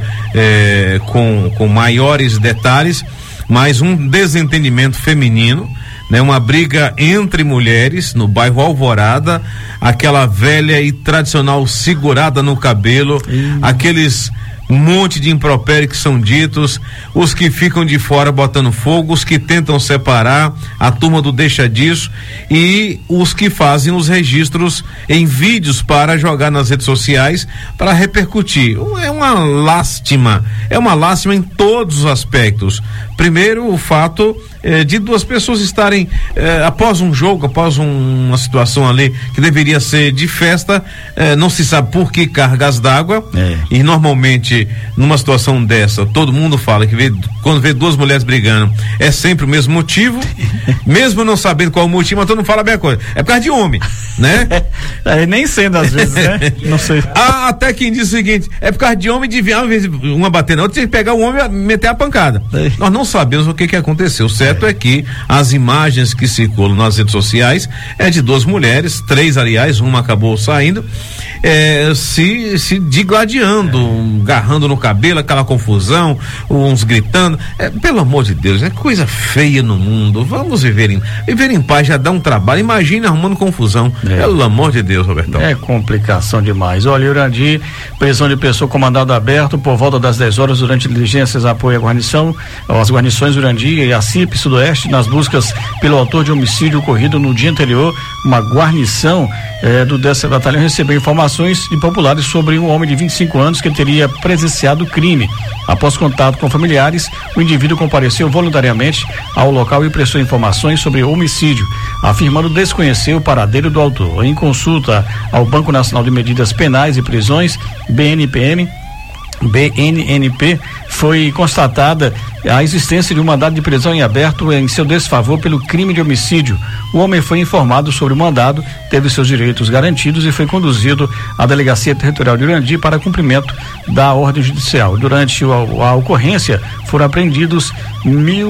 com maiores detalhes, mas um desentendimento feminino, né? Uma briga entre mulheres no bairro Alvorada, aquela velha e tradicional segurada no cabelo, aqueles monte de impropérios que são ditos, os que ficam de fora botando fogo, os que tentam separar, a turma do deixa disso, e os que fazem os registros em vídeos para jogar nas redes sociais para repercutir. É uma lástima em todos os aspectos. Primeiro, o fato de duas pessoas estarem após um jogo, após uma situação ali que deveria ser de festa, não se sabe por que cargas d'água, e normalmente numa situação dessa todo mundo fala que quando vê duas mulheres brigando é sempre o mesmo motivo, mesmo não sabendo qual o motivo, mas todo mundo fala a mesma coisa, é por causa de homem, né? Nem sendo às vezes, né? Não sei. Até quem diz o seguinte, é por causa de homem, de uma bater na outra, tinha que pegar o homem e meter a pancada. Nós não sabemos o que aconteceu. O certo é que as imagens que circulam nas redes sociais é de duas mulheres, três aliás, uma acabou saindo, se digladiando, agarrando no cabelo, aquela confusão, uns gritando. Pelo amor de Deus, é coisa feia no mundo. Vamos viver em paz, já dá um trabalho. Imagina arrumando confusão. Pelo amor de Deus, Robertão. É complicação demais. Olha, Urandi, prisão de pessoa com mandado aberto por volta das 10 horas durante diligências apoio à guarnição, as guarnições Urandi e a CIP Sudoeste nas buscas pelo autor de homicídio ocorrido no dia anterior. Uma guarnição do 10º Batalhão recebeu informações de populares sobre um homem de 25 anos que teria presenciado o crime. Após contato com familiares, o indivíduo compareceu voluntariamente ao local e prestou informações sobre o homicídio, afirmando desconhecer o paradeiro do autor. Em consulta ao Banco Nacional de Medidas Penais e Prisões, BNP, foi constatada a existência de um mandado de prisão em aberto em seu desfavor pelo crime de homicídio. O homem foi informado sobre o mandado, teve seus direitos garantidos e foi conduzido à Delegacia Territorial de Urandi para cumprimento da ordem judicial. Durante a ocorrência, foram apreendidos R$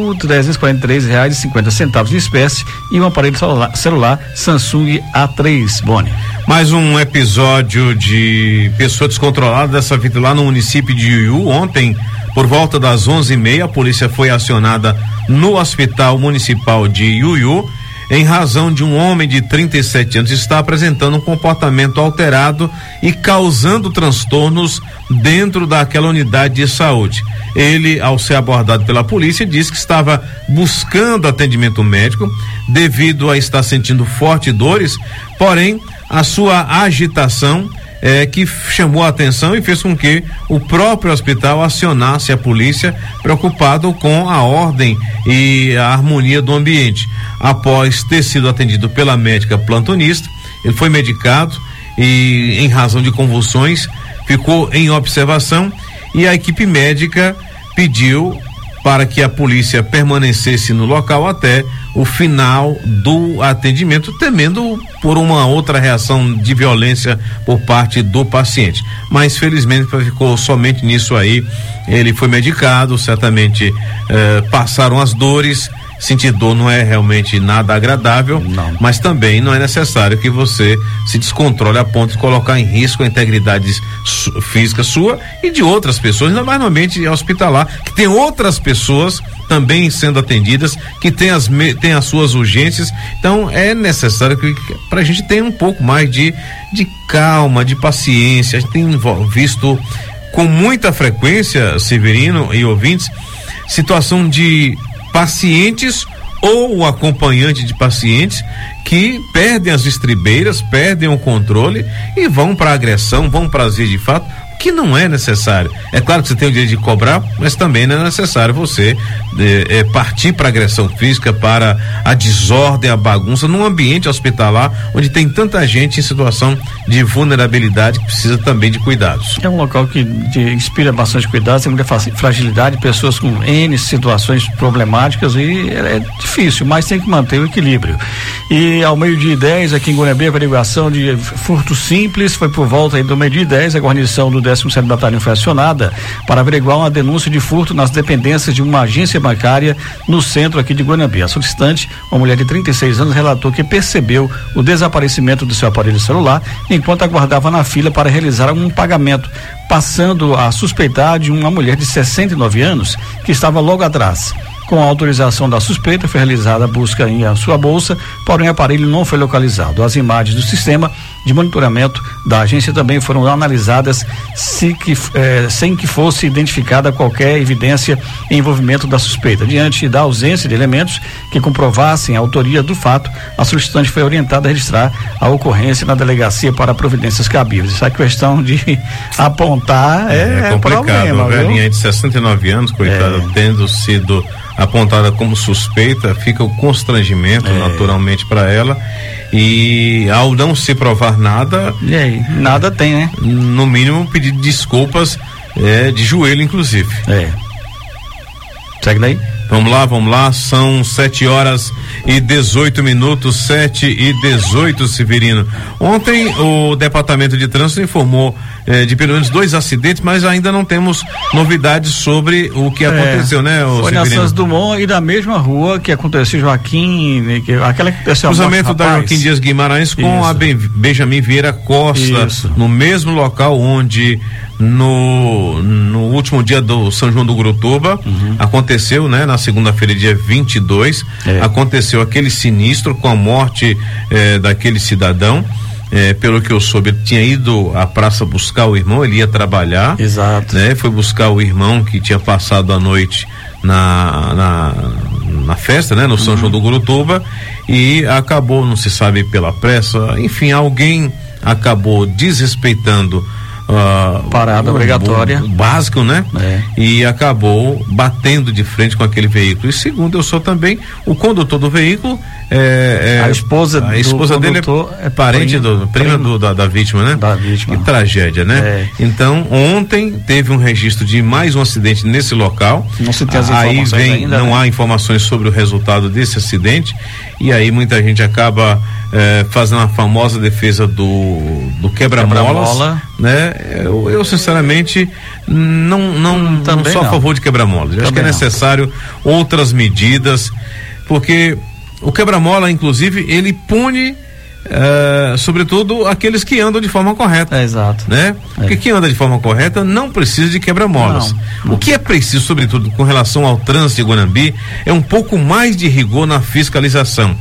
1.343,50 em espécie e um aparelho celular Samsung A3, Boni. Mais um episódio de pessoa descontrolada, dessa vez lá no município de Iuiú. Ontem, por volta das 11h30, a polícia foi acionada no Hospital Municipal de Iuiú em razão de um homem de 37 anos estar apresentando um comportamento alterado e causando transtornos dentro daquela unidade de saúde. Ele, ao ser abordado pela polícia, disse que estava buscando atendimento médico devido a estar sentindo fortes dores, porém a sua agitação que chamou a atenção e fez com que o próprio hospital acionasse a polícia, preocupado com a ordem e a harmonia do ambiente. Após ter sido atendido pela médica plantonista, ele foi medicado e, em razão de convulsões, ficou em observação e a equipe médica pediu para que a polícia permanecesse no local até o final do atendimento, temendo por uma outra reação de violência por parte do paciente. Mas felizmente ficou somente nisso aí. Ele foi medicado, certamente passaram as dores. Sentir dor não é realmente nada agradável, não. Mas também não é necessário que você se descontrole a ponto de colocar em risco a integridade física sua e de outras pessoas, ainda mais no ambiente hospitalar, que tem outras pessoas também sendo atendidas, que tem as suas urgências. Então é necessário que pra gente tenha um pouco mais de calma, de paciência. A gente tem visto com muita frequência, Severino e ouvintes, situação de pacientes ou o acompanhante de pacientes que perdem as estribeiras, perdem o controle e vão para agressão, vão para as vias de fato, que não é necessário. É claro que você tem o direito de cobrar, mas também não é necessário você partir para agressão física, para a desordem, a bagunça num ambiente hospitalar onde tem tanta gente em situação de vulnerabilidade que precisa também de cuidados. É um local que inspira bastante cuidado, tem muita fragilidade, pessoas com N situações problemáticas e é difícil, mas tem que manter o equilíbrio. E ao 12h10 aqui em Guanabara, averiguação de furto simples, foi por volta aí do 12h10, a guarnição do 17º Batalhão foi acionada para averiguar uma denúncia de furto nas dependências de uma agência bancária no centro aqui de Guanabara. A solicitante, uma mulher de 36 anos, relatou que percebeu o desaparecimento do seu aparelho celular enquanto aguardava na fila para realizar um pagamento, passando a suspeitar de uma mulher de 69 anos que estava logo atrás. Com a autorização da suspeita, foi realizada a busca em sua bolsa, porém o aparelho não foi localizado. As imagens do sistema de monitoramento da agência também foram analisadas sem que fosse identificada qualquer evidência em envolvimento da suspeita. Diante da ausência de elementos que comprovassem a autoria do fato, a solicitante foi orientada a registrar a ocorrência na delegacia para providências cabíveis. Essa questão de apontar é complicado. Problema, a velhinha de 69 anos, coitada, tendo sido apontada como suspeita, fica o constrangimento naturalmente para ela, e ao não se provar nada, e aí, nada tem, né? No mínimo pedir desculpas de joelho, inclusive. Segue daí. Vamos lá, são 7h18, 7h18, Severino. Ontem o Departamento de Trânsito informou de pelo menos 2 acidentes, mas ainda não temos novidades sobre o que aconteceu, né, Foi Severino? na Santos Dumont e da mesma rua que aconteceu aquela que aconteceu cruzamento da Joaquim Dias Guimarães com a Benjamin Vieira Costa, no mesmo local onde no último dia do São João do Grutuba aconteceu, né, na segunda-feira, dia 22, aconteceu aquele sinistro com a morte daquele cidadão. Pelo que eu soube, ele tinha ido à praça buscar o irmão, ele ia trabalhar. Exato. Foi buscar o irmão que tinha passado a noite na festa, né? No São João do Gurutuba, e acabou, não se sabe pela pressa, enfim, alguém acabou desrespeitando parada obrigatória, o básico, né? E acabou batendo de frente com aquele veículo. E segundo eu sou também, o condutor do veículo a esposa dele é parente prima da vítima, né? Da vítima. Que tragédia, né? Então, ontem teve um registro de mais um acidente nesse local. Não se tem as informações ainda, não né? há informações sobre o resultado desse acidente, e aí muita gente acaba fazendo a famosa defesa do quebra-molas, né? Eu sinceramente não sou a favor de quebra-molas. Eu acho que é necessário outras medidas, porque o quebra-mola, inclusive, ele pune sobretudo aqueles que andam de forma correta. Exato. Né? Porque quem anda de forma correta não precisa de quebra-molas. O que é preciso, sobretudo com relação ao trânsito de Guanambi, é um pouco mais de rigor na fiscalização.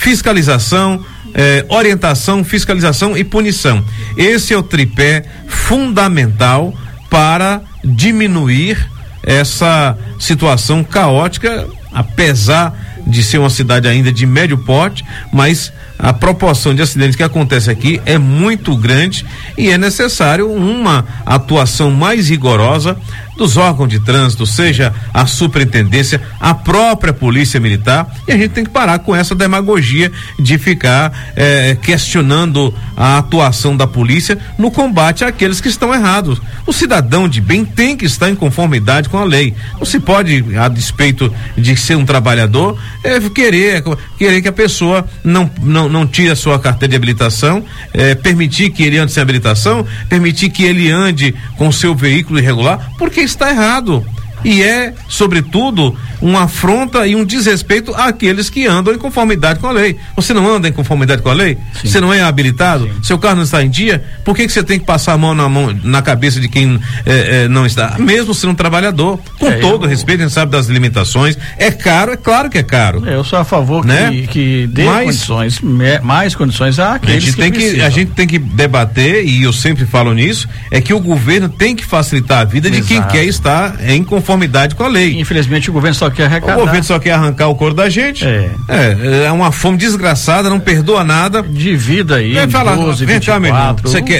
Orientação, fiscalização e punição. Esse é o tripé fundamental para diminuir essa situação caótica, apesar de ser uma cidade ainda de médio porte, mas a proporção de acidentes que acontece aqui é muito grande e é necessário uma atuação mais rigorosa dos órgãos de trânsito, seja a superintendência, a própria polícia militar, e a gente tem que parar com essa demagogia de ficar questionando a atuação da polícia no combate àqueles que estão errados. O cidadão de bem tem que estar em conformidade com a lei. Não se pode, a despeito de ser um trabalhador, querer que a pessoa não tire a sua carteira de habilitação, permitir que ele ande sem habilitação, permitir que ele ande com seu veículo irregular, porque está errado. E sobretudo, uma afronta e um desrespeito àqueles que andam em conformidade com a lei. Você não anda em conformidade com a lei? Sim. Você não é habilitado? Sim. Seu carro não está em dia? Por que você tem que passar a mão na cabeça de quem não está? Mesmo sendo um trabalhador, com todo respeito, a gente sabe das limitações. É caro, é claro que é caro. Eu sou a favor que dê mais condições àqueles que precisam. A gente tem que debater, e eu sempre falo nisso, é que o governo tem que facilitar a vida de quem quer estar em conformidade com a lei. Infelizmente o governo só quer arrecadar. O governo só quer arrancar o couro da gente. É uma fome desgraçada, não perdoa nada. Divida aí. Vem cá, meu irmão.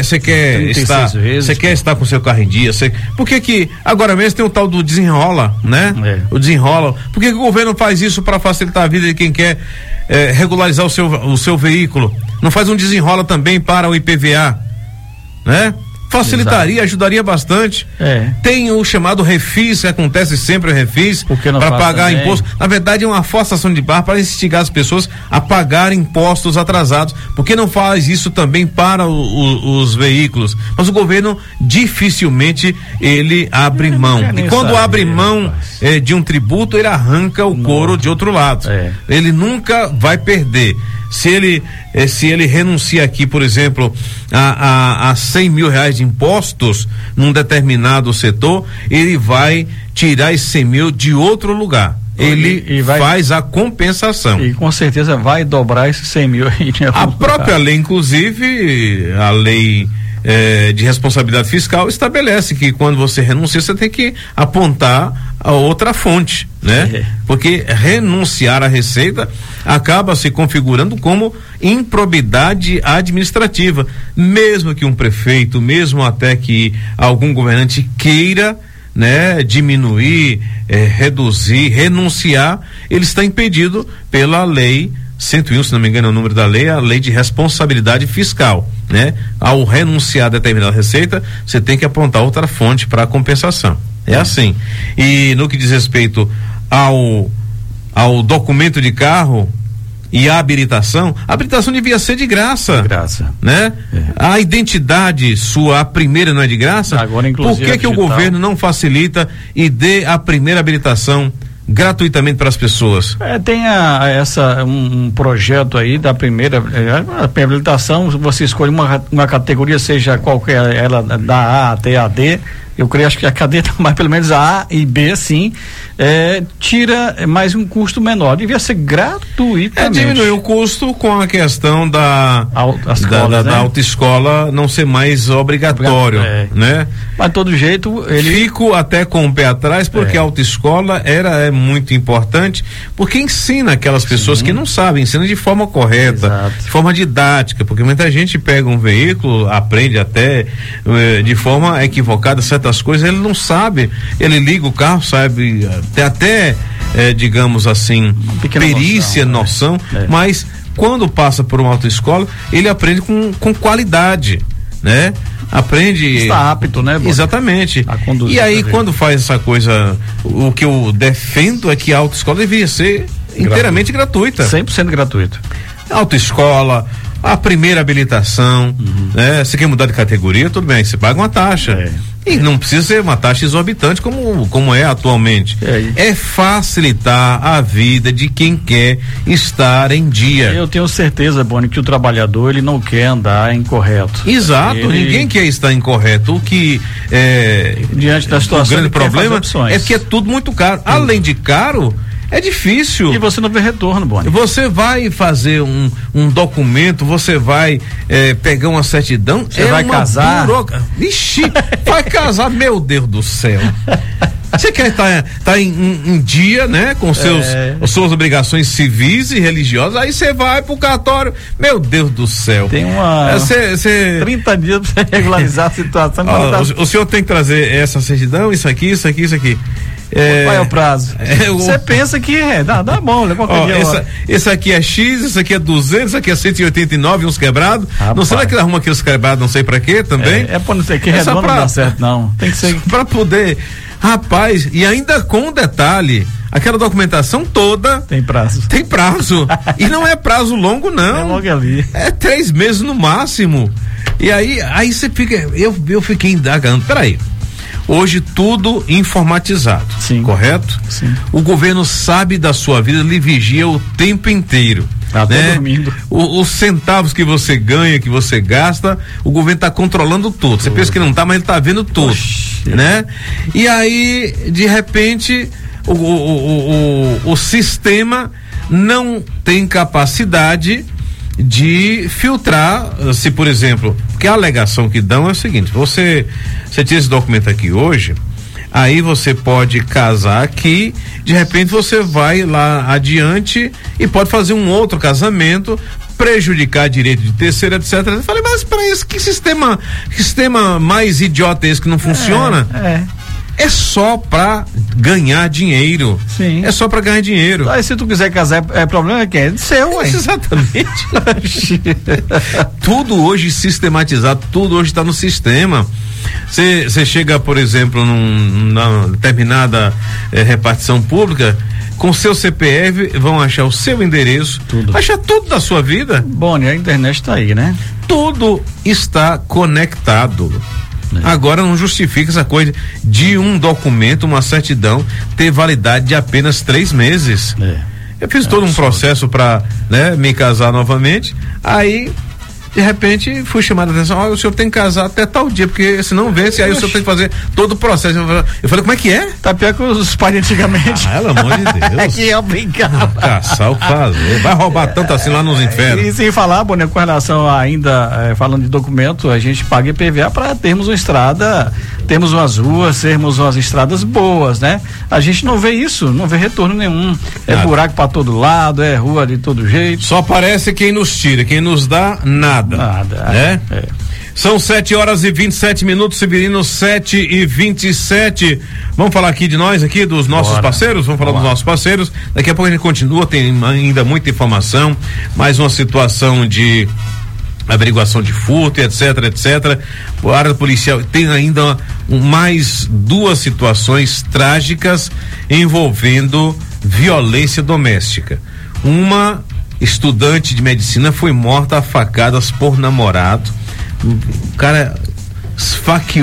Você quer estar com seu carro em dia? Por que agora mesmo tem o tal do desenrola, né? O desenrola. Por que o governo faz isso para facilitar a vida de quem quer regularizar o seu veículo? Não faz um desenrola também para o IPVA, né? Facilitaria, ajudaria bastante. Tem o chamado refis, que acontece sempre o refis, para pagar imposto. Na verdade, é uma forçação de barra para instigar as pessoas a pagar impostos atrasados. Por que não faz isso também para os veículos? Mas o governo dificilmente ele abre mão. E quando abre mão de um tributo, ele arranca o couro de outro lado. Ele nunca vai perder. Se ele renuncia aqui, por exemplo, a 100 mil reais de impostos num determinado setor, ele vai tirar esses 100 mil de outro lugar. Ele faz a compensação. E com certeza vai dobrar esses 100 mil aí. A própria lei, inclusive, a lei de responsabilidade fiscal estabelece que quando você renuncia, você tem que apontar a outra fonte, né? Porque renunciar à receita acaba se configurando como improbidade administrativa, mesmo que um prefeito, mesmo até que algum governante queira, né, diminuir, reduzir, renunciar, ele está impedido pela lei 101, se não me engano é o número da lei, a lei de responsabilidade fiscal, né? Ao renunciar a determinada receita, você tem que apontar outra fonte para a compensação. É assim. E no que diz respeito ao documento de carro e a habilitação devia ser de graça. De graça. Né? A identidade sua, a primeira, não é de graça? Agora, inclusive, por que o governo não facilita e dê a primeira habilitação gratuitamente para as pessoas? Tem um projeto aí da primeira habilitação, você escolhe uma categoria, seja qualquer, ela da A até a D, Eu creio, acho que a cadeia, mas pelo menos a A e B, sim, tira mais um custo menor. Devia ser gratuitamente. Diminuir o custo com a questão da autoescola não ser mais obrigatório, né? Mas de todo jeito, Fico até com o pé atrás, porque a autoescola é muito importante, porque ensina aquelas pessoas que não sabem, ensina de forma correta, de forma didática, porque muita gente pega um veículo, aprende até de forma equivocada certas coisas, ele não sabe, ele liga o carro, sabe, tem até digamos assim, perícia, noção, mas quando passa por uma autoescola, ele aprende com qualidade, né? Aprende. Está apto, né? Exatamente. A conduzir. E aí, quando faz essa coisa, o que eu defendo é que a autoescola devia ser inteiramente gratuita. 100% gratuita. Autoescola, a primeira habilitação, né? Você quer mudar de categoria, tudo bem, você paga uma taxa. E não precisa ser uma taxa exorbitante como é atualmente. É facilitar a vida de quem quer estar em dia. Eu tenho certeza, Boni, que o trabalhador, ele não quer andar incorreto. Exato, ninguém quer estar incorreto. O que diante da situação, o grande problema é que é tudo muito caro. Além de caro, é difícil. E você não vê retorno, Boni. Você vai fazer um documento, você vai pegar uma certidão. Você vai casar. Ixi, vai casar, meu Deus do céu. Você quer estar em dia, né? Com suas obrigações civis e religiosas, aí você vai pro cartório. Meu Deus do céu. Tem 30 dias pra você regularizar a situação. O senhor tem que trazer essa certidão, isso aqui. Qual é o prazo? Você pensa que dá bom, né? Esse aqui é X, esse aqui é 200, esse aqui é 189, uns quebrados. Não sei que ele arruma aqueles quebrados, não sei pra quê também. Pra não sei que redondo não dá certo, não. Tem que ser. Pra poder. Rapaz, e ainda com detalhe, aquela documentação toda. Tem prazo. E não é prazo longo, não. É logo ali. É 3 meses no máximo. E aí você fica. Eu fiquei indagando. Peraí. Hoje tudo informatizado, correto? Sim. O governo sabe da sua vida, lhe vigia o tempo inteiro. Né? Dormindo. Os centavos que você ganha, que você gasta, o governo está controlando tudo. Você pensa que não está, mas ele está vendo tudo, né? E aí, de repente, o sistema não tem capacidade de filtrar, se por exemplo, porque a alegação que dão é o seguinte: você tira esse documento aqui hoje, aí você pode casar aqui, de repente você vai lá adiante e pode fazer um outro casamento, prejudicar direito de terceiro, etc. Eu falei, mas para isso, que sistema mais idiota é esse que não funciona? É só pra ganhar dinheiro. Sim. É só pra ganhar dinheiro. Aí se tu quiser casar, problema é quem? É seu, ué. Exatamente. Tudo hoje sistematizado, tudo hoje está no sistema. Você chega, por exemplo, numa determinada repartição pública, com seu CPF, vão achar o seu endereço, achar tudo da sua vida. Boni, a internet tá aí, né? Tudo está conectado. Agora não justifica essa coisa de um documento, uma certidão, ter validade de apenas 3 meses. Eu fiz todo um processo para me casar novamente, aí de repente fui chamado a atenção, o senhor tem que casar até tal dia, porque se não vence, aí o senhor tem que fazer todo o processo. Eu falei, como é que é? Tá pior que os pais antigamente. Pelo amor de Deus. Que é obrigado. Caçar o que fazer. Vai roubar tanto assim lá nos infernos. E sem falar, Boni, com relação ainda, falando de documento, a gente paga IPVA para termos uma estrada, termos umas ruas, termos umas estradas boas, né? A gente não vê isso, não vê retorno nenhum. É buraco para todo lado, é rua de todo jeito. Só aparece quem nos tira, quem nos dá, nada. Né? São 7h27, Severino, 7h27. Vamos falar aqui de nós, aqui dos nossos parceiros? Vamos falar dos nossos parceiros. Daqui a pouco a gente continua, tem ainda muita informação, mais uma situação de averiguação de furto, etc. A área policial tem ainda mais 2 situações trágicas envolvendo violência doméstica. Uma estudante de medicina foi morta a facadas por namorado. O cara esfaqueou